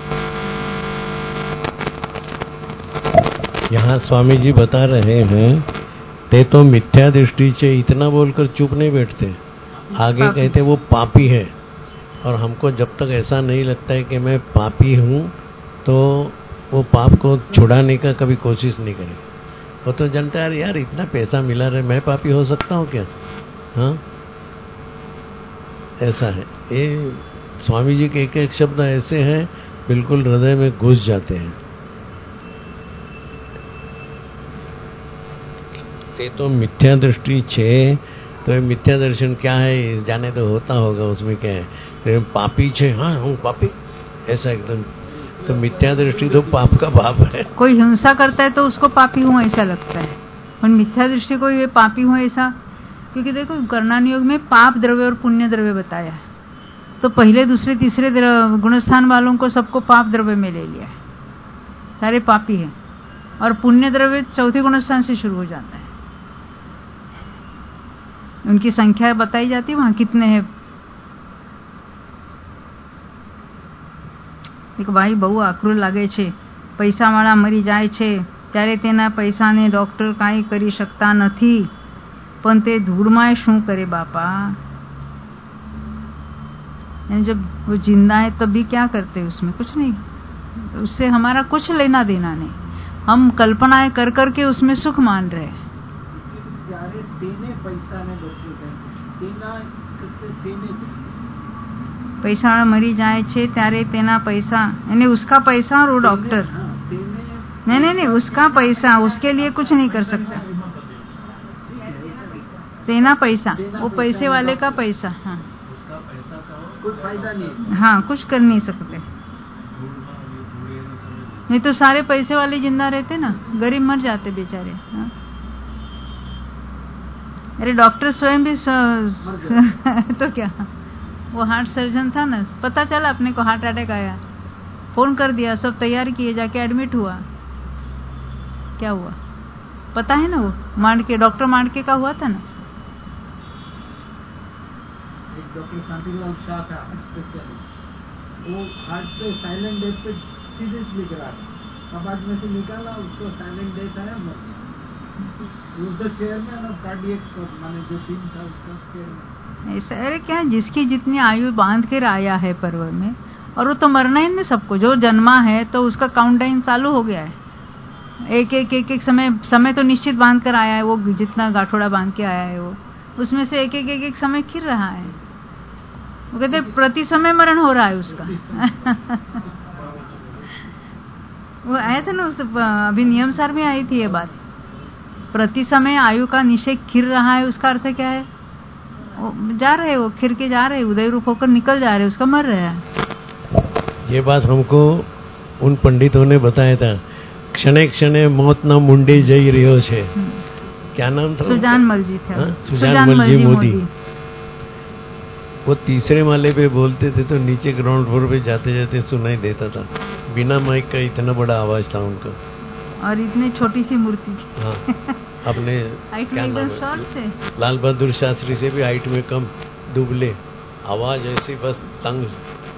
यहाँ स्वामी जी बता रहे हैं ते तो मिथ्या दृष्टि से, इतना बोलकर चुप नहीं बैठते, आगे कहते वो पापी है. और हमको जब तक ऐसा नहीं लगता है कि मैं पापी हूँ तो वो पाप को छुड़ाने का कभी कोशिश नहीं करे. वो तो जानता है यार इतना पैसा मिला रहे, मैं पापी हो सकता हूँ क्या. हाँ ऐसा है. ये स्वामी जी के एक एक शब्द ऐसे हैं बिल्कुल हृदय में घुस जाते हैं. ते तो मिथ्या दृष्टि छे, तो ये मिथ्या दर्शन क्या है जाने तो होता होगा, उसमें क्या है, पापी छे, हाँ हूँ पापी, ऐसा एकदम. तो मिथ्या दृष्टि तो पाप का भाव है. कोई हिंसा करता है तो उसको पापी हूँ ऐसा लगता है, और मिथ्या दृष्टि को ये पापी हूँ ऐसा, क्योंकि देखो कर्णान योग में पाप द्रव्य और पुण्य द्रव्य बताया है, तो पहले दूसरे तीसरे गुणस्थान वालों को सबको पाप द्रव्य में ले लिया है, सारे पापी हैं. और पुण्य द्रव्य चौथे गुणस्थान से शुरू हो जाता है, उनकी संख्या बताई जाती है वहां कितने हैं. एक भाई बहु आक्रूर लागे छे, पैसा वाला मरी जाए छे त्यारे तेना पैसाने डॉक्टर काई करी शकता नहीं, पण ते धूळमाय शू करे बापा. जब वो जिंदा है तब भी क्या करते, उसमें कुछ नहीं, उससे हमारा कुछ लेना देना नहीं. हम कल्पनाएं कर करके उसमें सुख मान रहे हैं. पैसा मरी जाए छे त्यारे तेना पैसा यानी उसका पैसा और वो डॉक्टर नहीं नहीं नहीं उसका पैसा उसके लिए कुछ नहीं कर सकता तेना पैसा वो पैसे वाले का पैसा हाँ कुछ फायदा नहीं हाँ कुछ कर नहीं सकते नहीं तो सारे पैसे वाले जिंदा रहते ना गरीब मर जाते बेचारे हाँ? अरे डॉक्टर स्वयं भी स्व... तो क्या वो हार्ट सर्जन था ना पता चला अपने को हार्ट अटैक आया फोन कर दिया सब तैयारी किए जाके एडमिट हुआ क्या हुआ पता है ना वो मांडके डॉक्टर मांडके का हुआ था ना एक डॉक्टर शांतिलाल शाह था स्पेशलिस्ट वो हार्ट पे साइलेंट डेथ पे सीरियसली करा कबाड़ में से निकाला उसको साइलेंट डेथ आया मर गया उस चेयरमैन और कार्डियक माने जो टीम था उसका चेयरमैन ऐसा अरे क्या जिसकी जितनी आयु बांध कर आया है पर्व में और वो तो मरना ही नहीं सबको जो जन्मा है तो उसका काउंटडाउन चालू हो गया है एक एक एक एक समय समय तो निश्चित बांध कर आया है वो जितना गाठोड़ा बांध के आया है वो उसमें से एक एक एक एक समय खिर रहा है वो कहते प्रति समय मरण हो रहा है उसका वो आया था ना उस अभी नियम सार में आई थी ये बात प्रति समय आयु का निषेध खिर रहा है उसका अर्थ क्या है वो जा रहे वो खिर के जा रहे उदय रूप होकर निकल जा रहे उसका मर रहा है ये बात हमको उन पंडितों ने बताया था क्षणे क्षणे मौत ना मुंडे जई रह्यो छे क्या नाम था सुजान मलजी थे हाँ? सुजान मलजी मोदी वो तीसरे माले पे बोलते थे तो नीचे ग्राउंड फ्लोर पे जाते जाते सुनाई देता था बिना माइक का इतना बड़ा आवाज था उनका और इतनी छोटी सी मूर्ति थी हाँ अपने क्या नाम है लाल बहादुर शास्त्री से भी हाइट में कम दुबले आवाज ऐसी बस तंग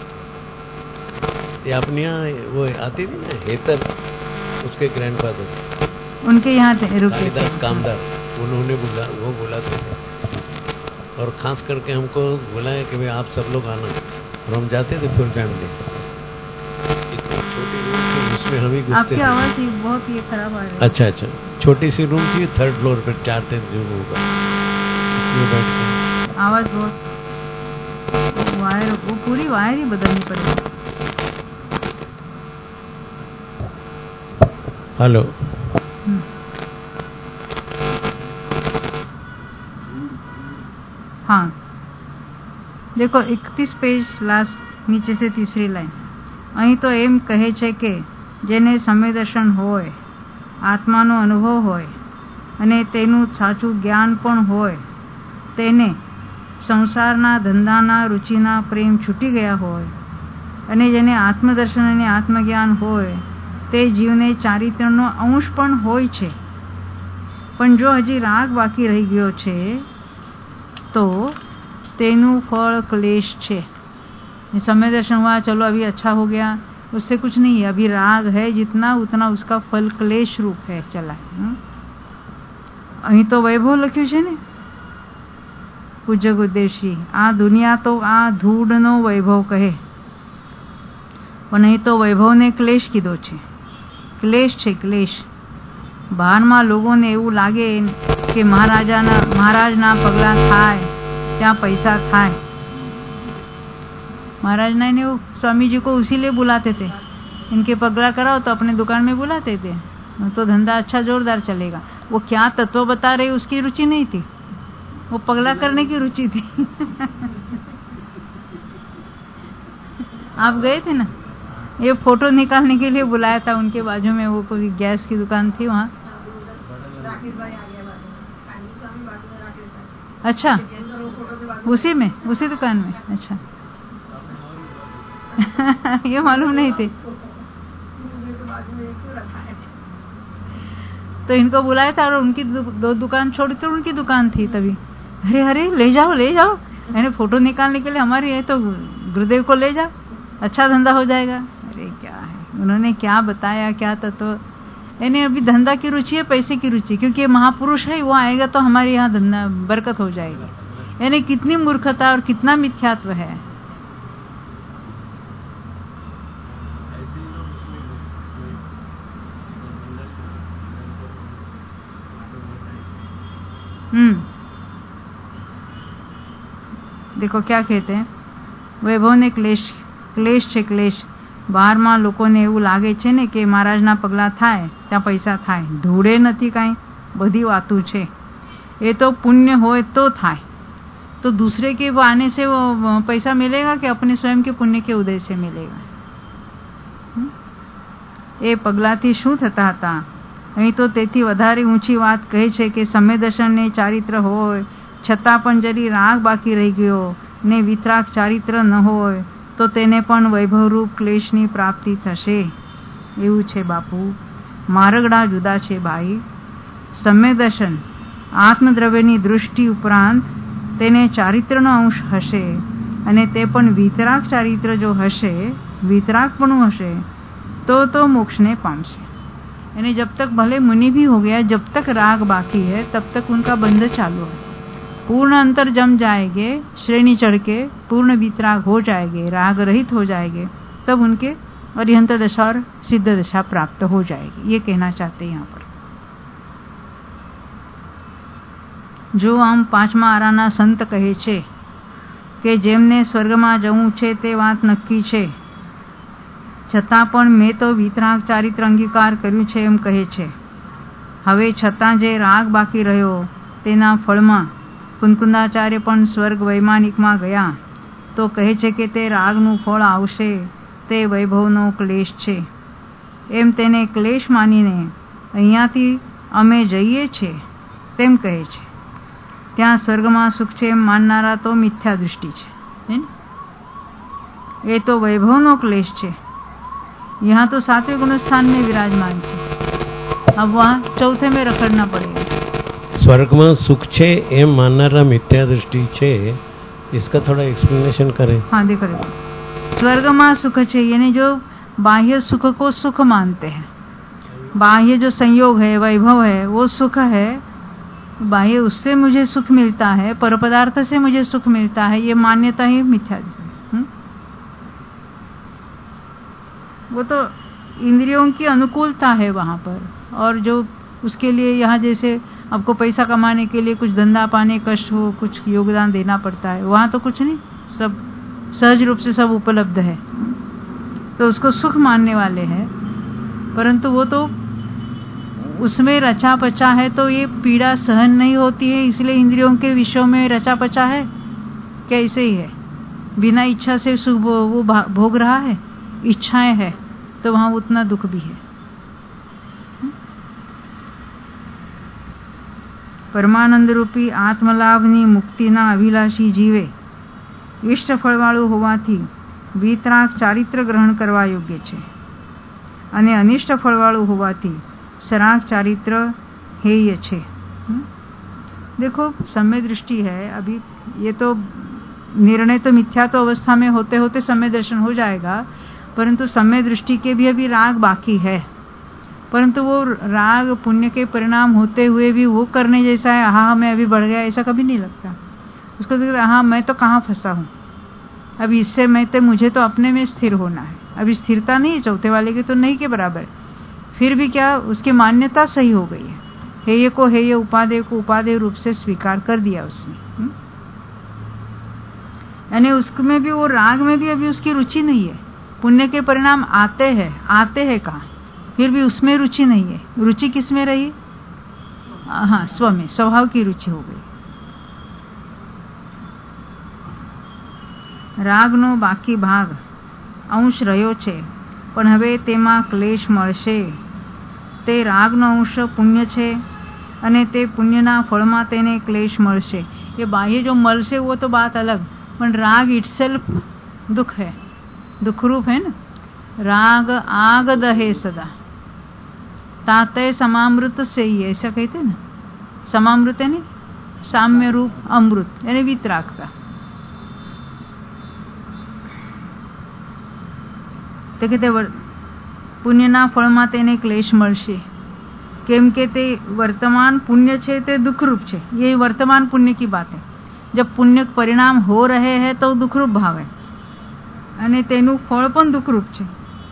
ये अपने यहाँ वो आती थी ना हेतर उसके ग्रैंडफादर उनके यहाँ थे कालिदास कामदास उन्होंने बुला वो बुलाते थे और खास करके हमको बुलाया कि भाई आप सब लोग आना और हम जाते थे फुल फैमिली इतनी छोटी रूम थी उसमें हम ही घुसते आपकी आवाज ही बहुत ये खराब आ रही है अच्छा अच्छा छोटी सी रूम थी थर्ड फ्लोर पे चार थे रूम का उसमें बैठ के आवाज बहुत वायर वो पूरी वायर ही बदलनी पड़ेगी हेलो हाँ देखो इकतीस पेज लास्ट नीचे से तीसरी लाइन અહીં તો એમ કહે છે કે જેને સમયદર્શન હોય આત્માનો અનુભવ હોય અને તેનું સાચું જ્ઞાન પણ હોય તેને સંસારના ધંધાના રુચિના પ્રેમ છૂટી ગયા હોય અને જેને આત્મદર્શન અને આત્મજ્ઞાન હોય તે જીવને ચારિત્ર્યનો અંશ પણ હોય છે પણ જો હજી રાગ બાકી રહી ગયો છે तो तेनु फल क्लेश छे समय दर्शन हुआ चलो अभी अच्छा हो गया उससे कुछ नहीं है अभी राग है जितना उतना उसका फल क्लेश रूप है चला अहीं तो वैभव लख्यु छे ने पूज्य गुरुदेवश्री आ दुनिया तो आ धूળનો वैभव कहे पण અહીં तो वैभव ने क्लेश कीधो छे क्लेश छे क्लेश બહારમાં લોકોને એવું લાગે કે મહારાજાના મહારાજના પગલા થાય ત્યાં પૈસા થાય महाराज ने वो स्वामी जी को उसी लिए बुलाते थे इनके पगला कराओ तो अपने दुकान में बुलाते थे तो धंधा अच्छा जोरदार चलेगा वो क्या तत्व बता रहे उसकी रुचि नहीं थी वो पगला करने की रुचि थी आप गए थे ना ये फोटो निकालने के लिए बुलाया था उनके बाजू में वो कोई गैस की दुकान थी वहाँ अच्छा उसी में उसी दुकान में अच्छा ये मालूम नहीं थे तो इनको बुलाया था और उनकी दु, दो दुकान छोड़ी तो उनकी दुकान थी तभी अरे अरे ले जाओ ले जाओ यानी फोटो निकालने के लिए हमारी है तो गुरुदेव को ले जाओ अच्छा धंधा हो जाएगा अरे क्या है उन्होंने क्या बताया क्या तत्व यानी अभी धंधा की रुचि है पैसे की रुचि क्योंकि ये महापुरुष है वो आएगा तो हमारे यहाँ धंधा बरकत हो जाएगी यानी कितनी मूर्खता और कितना मिथ्यात्व है हम्म देखो क्या कहते हैं વૈભવને ક્લેશ ક્લેશ છે ક્લેશ. બહારમાં લોકોને એવું લાગે છે ને કે મહારાજના પગલાં થાય ત્યાં પૈસા થાય. ધૂળે નથી કાંઈ, બધી વાતું છે. ये तो पुण्य हो तो થાય तो दूसरे के आने से वो पैसा मिलेगा कि अपने स्वयं के पुण्य के उदय से मिलेगा. એ પગલાથી શું થતા હતા. અહીં તો તેથી વધારે ઊંચી વાત કહે છે કે સમ્ય દર્શનને ચારિત્ર હોય છતાં પણ જરી રાગ બાકી રહી ગયો ને વિતરાગ ચારિત્ર ન હોય તો તેને પણ વૈભવરૂપ ક્લેશની પ્રાપ્તિ થશે. એવું છે બાપુ, માર્ગડા જુદા છે ભાઈ. સમ્ય દર્શન આત્મદ્રવ્યની દૃષ્ટિ ઉપરાંત તેને ચારિત્રનો અંશ હશે અને તે પણ વિતરાગ ચારિત્ર જો હશે, वितरागपणु हसे तो तो मोक्ष ने पामसे. यानी जब तक भले मुनि भी हो गया, जब तक राग बाकी है तब तक उनका बंध चालू है. पूर्ण अंतर जम जाएंगे, श्रेणी चढ़ के पूर्ण वितराग हो जाएंगे, राग रहित हो जाएंगे, तब उनके अरिहंत दशा और सिद्ध दशा प्राप्त हो जाएगी. ये कहना चाहते हैं यहाँ पर. जो आम પાંચમા આરાના સંત કહે છે કે જેમને સ્વર્ગમાં જવું છે તે વાત નક્કી છે, છતાં પણ મેં તો વિતરાગ ચારિત્ર અંગીકાર કર્યું છે એમ કહે છે. હવે છતાં જે રાગ બાકી રહ્યો તેના ફળમાં કુંકુંદાચાર્ય પણ સ્વર્ગ વૈમાનિકમાં ગયા તો કહે છે કે તે રાગનું ફળ આવશે તે વૈભવનો ક્લેશ છે. એમ તેને ક્લેશ માનીને અહીંયાથી અમે જઈએ છીએ તેમ કહે છે. ત્યાં સ્વર્ગમાં સુખ છે એમ માનનારા તો મિથ્યા દૃષ્ટિ છે. એ તો વૈભવનો ક્લેશ છે. यहाँ तो सातवें गुण स्थान में विराजमान है. अब वहाँ चौथे में रखड़ना पड़ेगा. स्वर्ग में सुख छे एम माननारा मिथ्या दृष्टि छे, इसका थोड़ा एक्सप्लेनेशन करें. हाँ देखो देखो, स्वर्ग में सुख छे यानी जो बाह्य सुख को सुख मानते हैं, बाह्य जो संयोग है वैभव है वो सुख है, बाह्य उससे मुझे सुख मिलता है, पर पदार्थ से मुझे सुख मिलता है, ये मान्यता ही मिथ्या. वो तो इंद्रियों की अनुकूलता है वहाँ पर, और जो उसके लिए यहाँ जैसे आपको पैसा कमाने के लिए कुछ धंधा पाने कष्ट हो, कुछ योगदान देना पड़ता है, वहाँ तो कुछ नहीं, सब सहज रूप से सब उपलब्ध है, तो उसको सुख मानने वाले हैं. परंतु वो तो उसमें रचा पचा है तो ये पीड़ा सहन नहीं होती है, इसलिए इंद्रियों के विषयों में रचा पचा है. कैसे ही है, बिना इच्छा से सुख वो भोग रहा है, इच्छाएं है तो वहां उतना दुख भी है. પરમાનંદ રૂપી આત્મલાભની મુક્તિના અભિલાષી જીવે ઇષ્ટ ફળવાળું હોવાથી વિતરાગ ચારિત્ર ગ્રહણ કરવા યોગ્ય છે, અને અનિષ્ટ ફળવાળું હોવાથી સરાગ ચારિત્ર हेय छे. देखो समय दृष्टि है, अभी ये तो निर्णय तो मिथ्या तो अवस्था में होते होते समय दर्शन हो जाएगा, परंतु समय दृष्टि के भी अभी राग बाकी है. परंतु वो राग पुण्य के परिणाम होते हुए भी वो करने जैसा है, हाँ मैं अभी बढ़ गया, ऐसा कभी नहीं लगता. उसको देखते हाँ मैं तो कहाँ फंसा हूँ, अभी इससे मैं तो मुझे तो अपने में स्थिर होना है. अभी स्थिरता नहीं है, चौथे वाले की तो नहीं के बराबर, फिर भी क्या उसकी मान्यता सही हो गई है. हेय को हेय, उपादेय को उपादेय रूप से स्वीकार कर दिया उसने. यानी उसमें भी वो राग में भी अभी उसकी रुचि नहीं है. पुण्य के परिणाम आते हैं, आते हैं कहाँ, फिर भी उसमें रुचि नहीं है. रुचि किस में रही? हाँ स्व में, स्वभाव की रुचि हो गई. રાગનો બાકી ભાગ અંશ રહ્યો છે, પણ હવે તેમાં ક્લેશ મળશે. તે રાગનો અંશ પુણ્ય છે અને તે પુણ્યના ફળમાં તેને ક્લેશ મળશે. એ બાહ્ય જો મળશે वो तो बात अलग, પણ राग इटसेल्फ दुख है, दुखरूप है ना. राग आग दहे सदा ताते समामृत से ही, ऐसा कहते ना. समामृत है नहीं, साम्य रूप अमृत यानी वितरागता. तो कहते पुण्यना फळમાં તેને ક્લેશ મળશે, કેમ કે તે वर्तमान पुण्य છે તે दुखरूप છે. ये वर्तमान पुण्य की बात है. जब पुण्य परिणाम हो रहे हैं तो दुखरूप भाव है, અને તેનું ફળ પણ दुखरूप છે.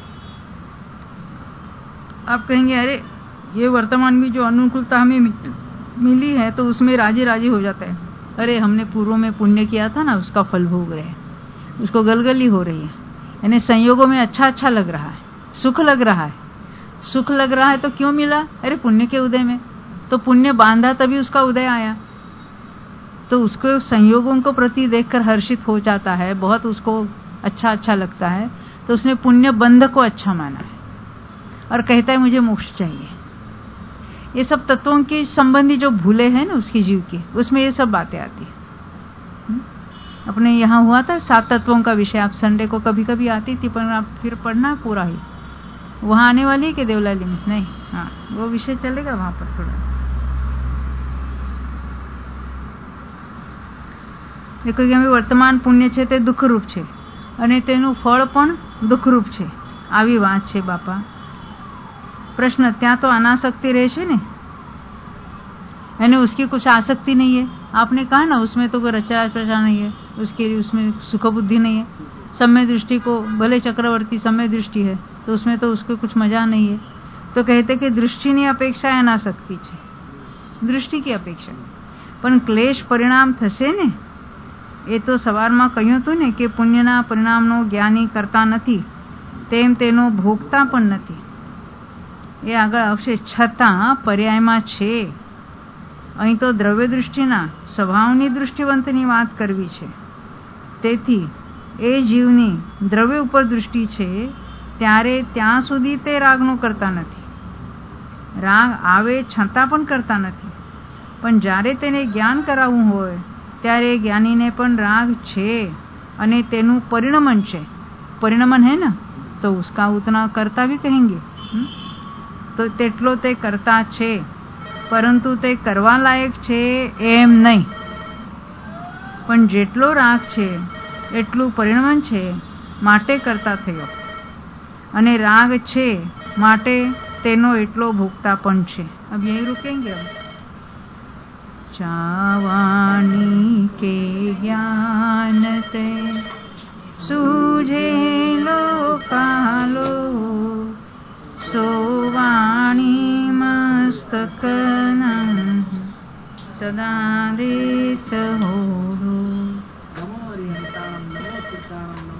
आप कहेंगे अरे ये वर्तमान में जो अनुकूलता हमें मिली है तो उसमें राजी राजी हो जाता है, अरे हमने पूर्व में पुण्य किया था ना उसका फल भोग रहे हैं. उसको गलगली हो रही है, यानी संयोगों में अच्छा अच्छा लग रहा है, सुख लग रहा है। सुख लग रहा है तो क्यों मिला? अरे पुण्य के उदय में, तो पुण्य बांधा तभी उसका उदय आया। तो उसको संयोगों को प्रति देखकर हर्षित हो जाता है, बहुत उसको अच्छा अच्छा लगता है, तो उसने पुण्य बंध को अच्छा माना है और कहता है मुझे मोक्ष चाहिए। ये सब तत्वों की संबंधी जो भूले हैं ना उसकी जीव की, उसमें ये सब बातें आती है। अपने यहाँ हुआ था सात तत्वों का विषय, आप संडे को कभी कभी आती थी, पर आप फिर पढ़ना पूरा ही। वहां आने वाली है कि देवलाली में? नहीं, हाँ वो विषय चलेगा वहां पर थोड़ा। देखो कि हमें वर्तमान पुण्य છે તે દુઃખરૂપ છે અને તેનું ફળ પણ દુઃખરૂપ છે, આવી વાત છે બાપા। प्रश्न, ત્યાં तो अनासक्ति રહેશે ने, यानी उसकी कुछ आसक्ति नहीं है। आपने कहा ना उसमें तो कोई रचा प्रचा नहीं है, उसके उसमें सुख बुद्धि नहीं है। सम्य दृष्टि को भले चक्रवर्ती सम्य दृष्टि है तो उसमें तो उसको कुछ मजा नहीं है। तो कहते कि दृष्टिની અપેક્ષા અનાસક્તિ છે, દૃષ્ટિ की અપેક્ષા। પણ ક્લેશ પરિણામ થશે ને, એ તો સવારમાં કહ્યું હતું ને કે પુણ્યના પરિણામનો જ્ઞાની કરતા નથી, તેમ તેનો ભોગતા પણ નથી। એ આગળ આવશે। છતાં પર્યાયમાં છે, અહીં તો દ્રવ્ય દૃષ્ટિના સ્વભાવની દૃષ્ટિવંતની વાત કરવી છે। તેથી એ જીવની દ્રવ્ય ઉપર દૃષ્ટિ છે ત્યારે ત્યાં સુધી તે રાગનો કરતા નથી। રાગ આવે છતાં પણ કરતા નથી, પણ જ્યારે તેને જ્ઞાન કરાવવું હોય ત્યારે જ્ઞાનીને પણ રાગ છે અને તેનું પરિણમન છે। પરિણમન है ना, तो उसका उतना करता भी कहेंगे, तो તેટલો તે કરતા છે, પરંતુ તે કરવા લાયક છે એમ નહીં। પણ જેટલો રાગ છે એટલું પરિણમન છે માટે કરતા થયો, અને રાગ છે માટે તેનો એટલો ભોગતા પણ છે। अब यही रुकेंगे हम। चावाणी के ज्ञान ते सूझे लो कालो, सोवाणी मस्तक सदा देत हो। नमो हरिहंतां, नमो सीताराम।